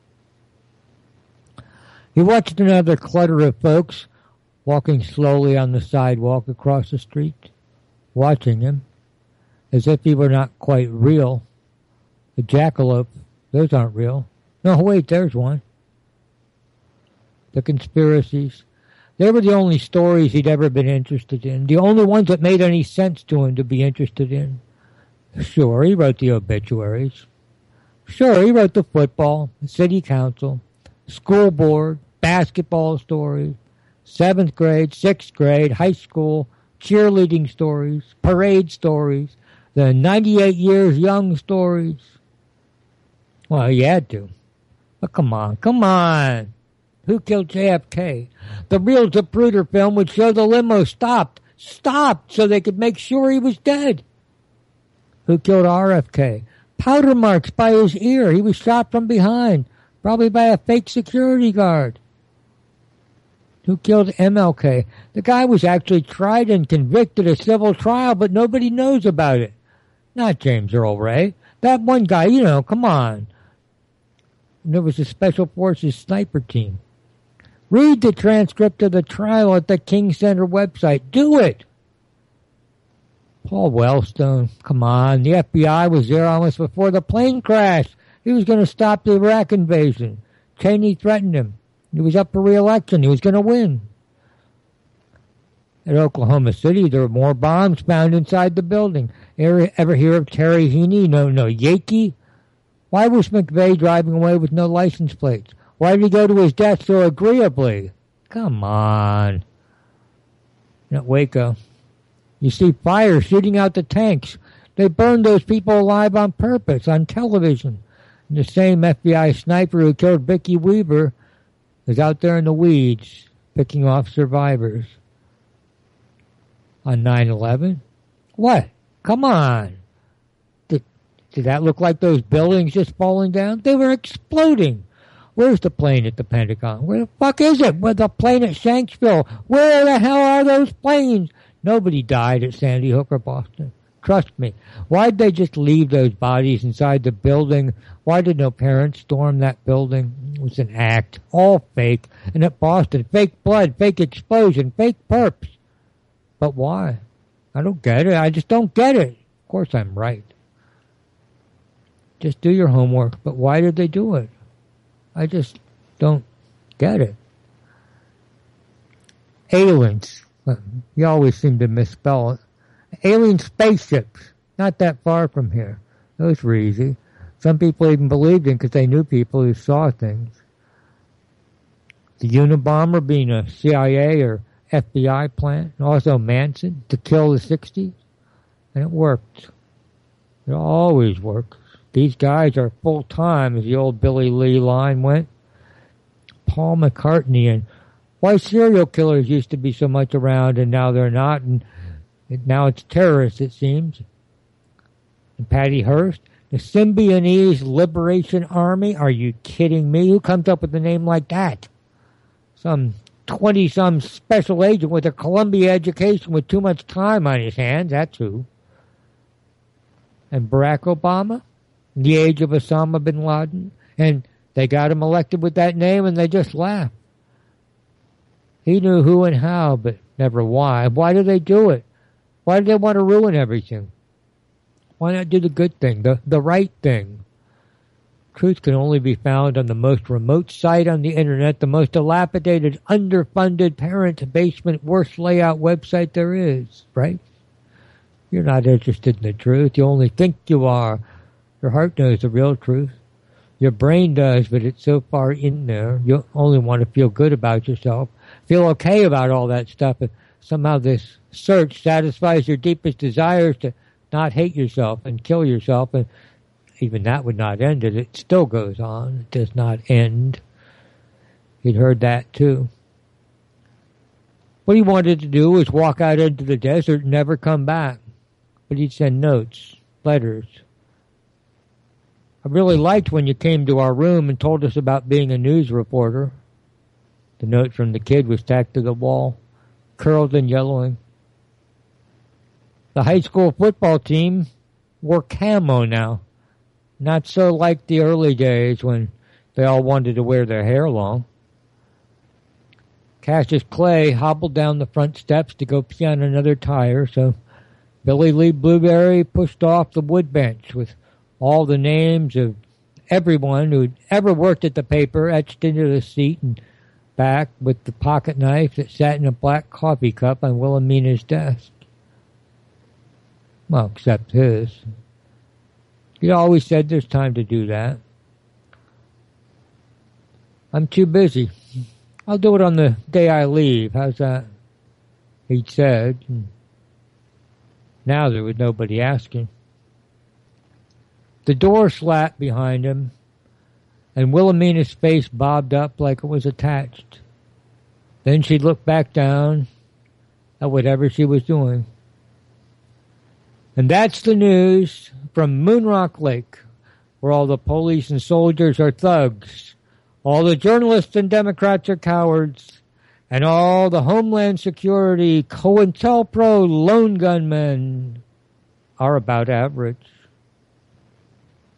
He watched another clutter of folks walking slowly on the sidewalk across the street, watching him, as if he were not quite real. The jackalope, those aren't real. No, wait, there's one. The conspiracies, they were the only stories he'd ever been interested in, the only ones that made any sense to him to be interested in. Sure, he wrote the obituaries. Sure, he wrote the football, the city council, school board, basketball stories, 7th grade, 6th grade, high school, cheerleading stories, parade stories, the 98 years young stories. Well, he had to. But come on. Who killed JFK? The real Zapruder film would show the limo stopped, so they could make sure he was dead. Who killed RFK? Powder marks by his ear. He was shot from behind, probably by a fake security guard. Who killed MLK? The guy was actually tried and convicted of civil trial, but nobody knows about it. Not James Earl Ray. That one guy, come on. And there was a Special Forces sniper team. Read the transcript of the trial at the King Center website. Do it. Paul Wellstone, come on. The FBI was there almost before the plane crashed. He was going to stop the Iraq invasion. Cheney threatened him. He was up for re-election. He was going to win. At Oklahoma City, there were more bombs found inside the building. Ever hear of Terry Heaney? No, Yakey? Why was McVeigh driving away with no license plates? Why did he go to his death so agreeably? Come on. At Waco, you see fire shooting out the tanks. They burned those people alive on purpose, on television. And the same FBI sniper who killed Vicki Weaver is out there in the weeds, picking off survivors. On 9/11? What? Come on. Did that look like those buildings just falling down? They were exploding. Where's the plane at the Pentagon? Where the fuck is it? Where's the plane at Shanksville? Where the hell are those planes? Nobody died at Sandy Hook or Boston. Trust me. Why'd they just leave those bodies inside the building? Why did no parents storm that building? It was an act. All fake. And at Boston, fake blood, fake explosion, fake perps. But why? I don't get it. I just don't get it. Of course I'm right. Just do your homework. But why did they do it? I just don't get it. Aliens. You always seem to misspell it. Alien spaceships. Not that far from here. Those were easy. Some people even believed in because they knew people who saw things. The Unabomber being a CIA or FBI plant, and also Manson to kill the 60s. And it worked. It always works. These guys are full-time, as the old Billy Lee line went. Paul McCartney, and why serial killers used to be so much around and now they're not, and now it's terrorists, it seems. And Patty Hearst, the Symbionese Liberation Army. Are you kidding me? Who comes up with a name like that? Some 20-some special agent with a Columbia education with too much time on his hands. That's who. And Barack Obama, in the age of Osama bin Laden. And they got him elected with that name and they just laughed. He knew who and how, but never why. Why do they do it? Why do they want to ruin everything? Why not do the good thing, the right thing? Truth can only be found on the most remote site on the internet, the most dilapidated, underfunded, parent basement, worst layout website there is, right? You're not interested in the truth. You only think you are. Your heart knows the real truth. Your brain does, but it's so far in there. You only want to feel good about yourself, feel okay about all that stuff. And somehow this search satisfies your deepest desires to not hate yourself and kill yourself. And even that would not end it. It still goes on. It does not end. He'd heard that too. What he wanted to do was walk out into the desert and never come back. But he'd send notes, letters. I really liked when you came to our room and told us about being a news reporter. The note from the kid was tacked to the wall, curled and yellowing. The high school football team wore camo now. Not so like the early days when they all wanted to wear their hair long. Cassius Clay hobbled down the front steps to go pee on another tire, so Billy Lee Blueberry pushed off the wood bench with all the names of everyone who'd ever worked at the paper etched into the seat and back with the pocket knife that sat in a black coffee cup on Wilhelmina's desk. Well, except his. He always said there's time to do that. I'm too busy. I'll do it on the day I leave. How's that? He'd said. Now there was nobody asking. The door slapped behind him, and Wilhelmina's face bobbed up like it was attached. Then she looked back down at whatever she was doing. And that's the news from Moonrock Lake, where all the police and soldiers are thugs, all the journalists and Democrats are cowards, and all the Homeland Security COINTELPRO lone gunmen are about average.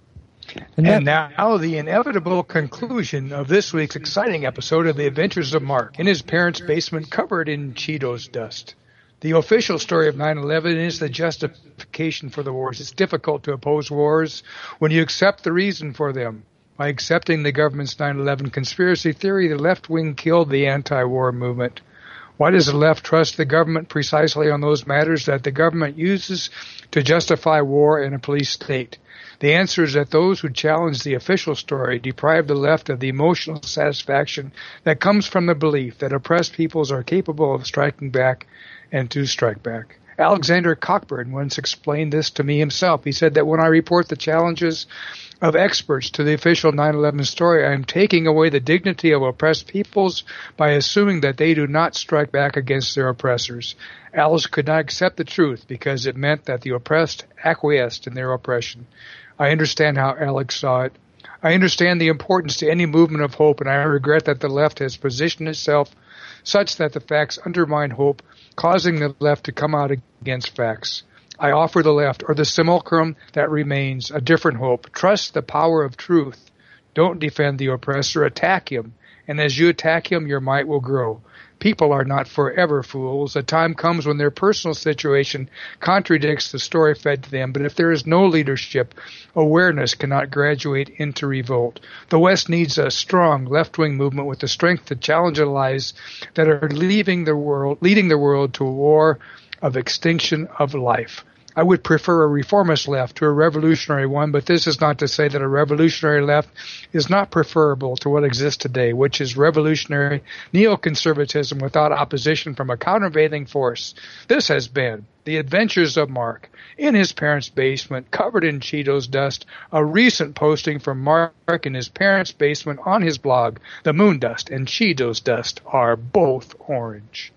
And now the inevitable conclusion of this week's exciting episode of The Adventures of Mark in his parents' basement covered in Cheetos dust. The official story of 9/11 is the justification for the wars. It's difficult to oppose wars when you accept the reason for them. By accepting the government's 9/11 conspiracy theory, the left wing killed the anti-war movement. Why does the left trust the government precisely on those matters that the government uses to justify war in a police state? The answer is that those who challenge the official story deprive the left of the emotional satisfaction that comes from the belief that oppressed peoples are capable of striking back and to strike back. Alexander Cockburn once explained this to me himself. He said that when I report the challenges of experts to the official 9/11 story, I am taking away the dignity of oppressed peoples by assuming that they do not strike back against their oppressors. Alice could not accept the truth because it meant that the oppressed acquiesced in their oppression. I understand how Alex saw it. I understand the importance to any movement of hope, and I regret that the left has positioned itself such that the facts undermine hope, causing the left to come out against facts. I offer the left, or the simulacrum that remains, a different hope. Trust the power of truth. Don't defend the oppressor. Attack him. And as you attack him, your might will grow. People are not forever fools. A time comes when their personal situation contradicts the story fed to them. But if there is no leadership, awareness cannot graduate into revolt. The West needs a strong left-wing movement with the strength to challenge the lies that are leading the world to a war of extinction of life. I would prefer a reformist left to a revolutionary one, but this is not to say that a revolutionary left is not preferable to what exists today, which is revolutionary neoconservatism without opposition from a countervailing force. This has been The Adventures of Mark in his parents' basement, covered in Cheetos dust, a recent posting from Mark in his parents' basement on his blog. The moon dust and Cheetos dust are both orange.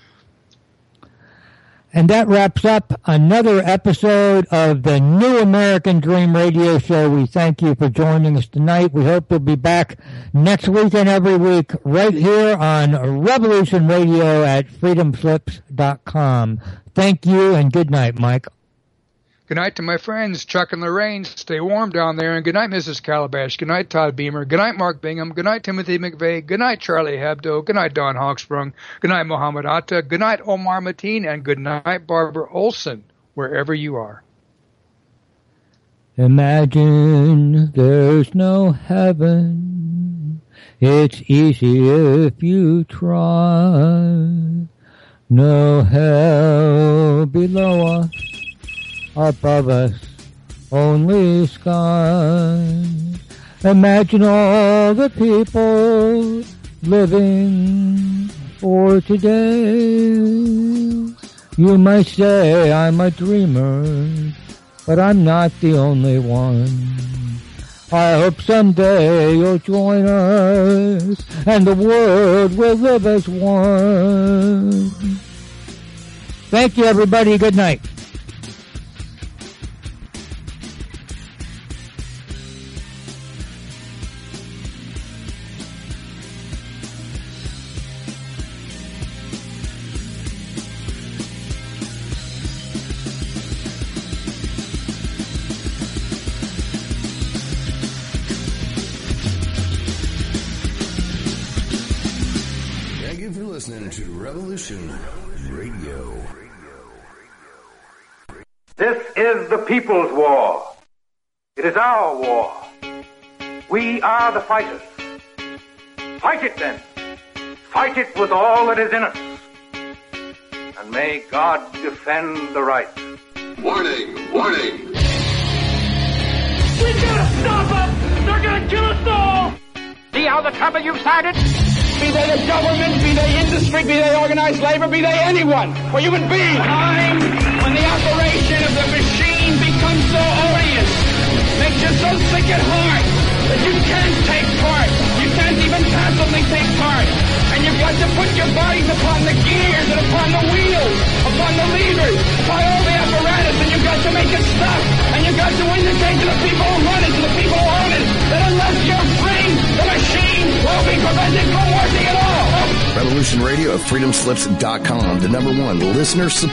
And that wraps up another episode of the New American Dream Radio Show. We thank you for joining us tonight. We hope you'll be back next week and every week right here on Revolution Radio at freedomslips.com. Thank you and good night, Mike. Good night to my friends, Chuck and Lorraine. Stay warm down there. And good night, Mrs. Calabash. Good night, Todd Beamer. Good night, Mark Bingham. Good night, Timothy McVeigh. Good night, Charlie Hebdo. Good night, Don Hawksprung. Good night, Mohammed Atta. Good night, Omar Mateen. And good night, Barbara Olson, wherever you are. Imagine there's no heaven. It's easy if you try. No hell below us. Above us, only sky. Imagine all the people living for today. You might say I'm a dreamer, but I'm not the only one. I hope someday you'll join us, and the world will live as one. Thank you, everybody. Good night. Listening to Revolution Radio. This is the people's war. It is our war. We are the fighters. Fight it then. Fight it with all that is in us. And may God defend the right. Warning! Warning! We gotta stop them! They're gonna kill us all! See how the trouble you've started? Be they the government, be they industry, be they organized labor, be they anyone, or human beings. Time when the operation of the machine becomes so odious, makes you so sick at heart that you can't take part. You can't even passively take part. And you've got to put your bodies upon the gears and upon the wheels, upon the levers, upon all the apparatus, and you've got to make it stop. And you've got to indicate to the people who run it, to the people who own it, that unless you're free, the machine will be prevented from working at all. Revolution Radio at freedomslips.com, the #1 listener support.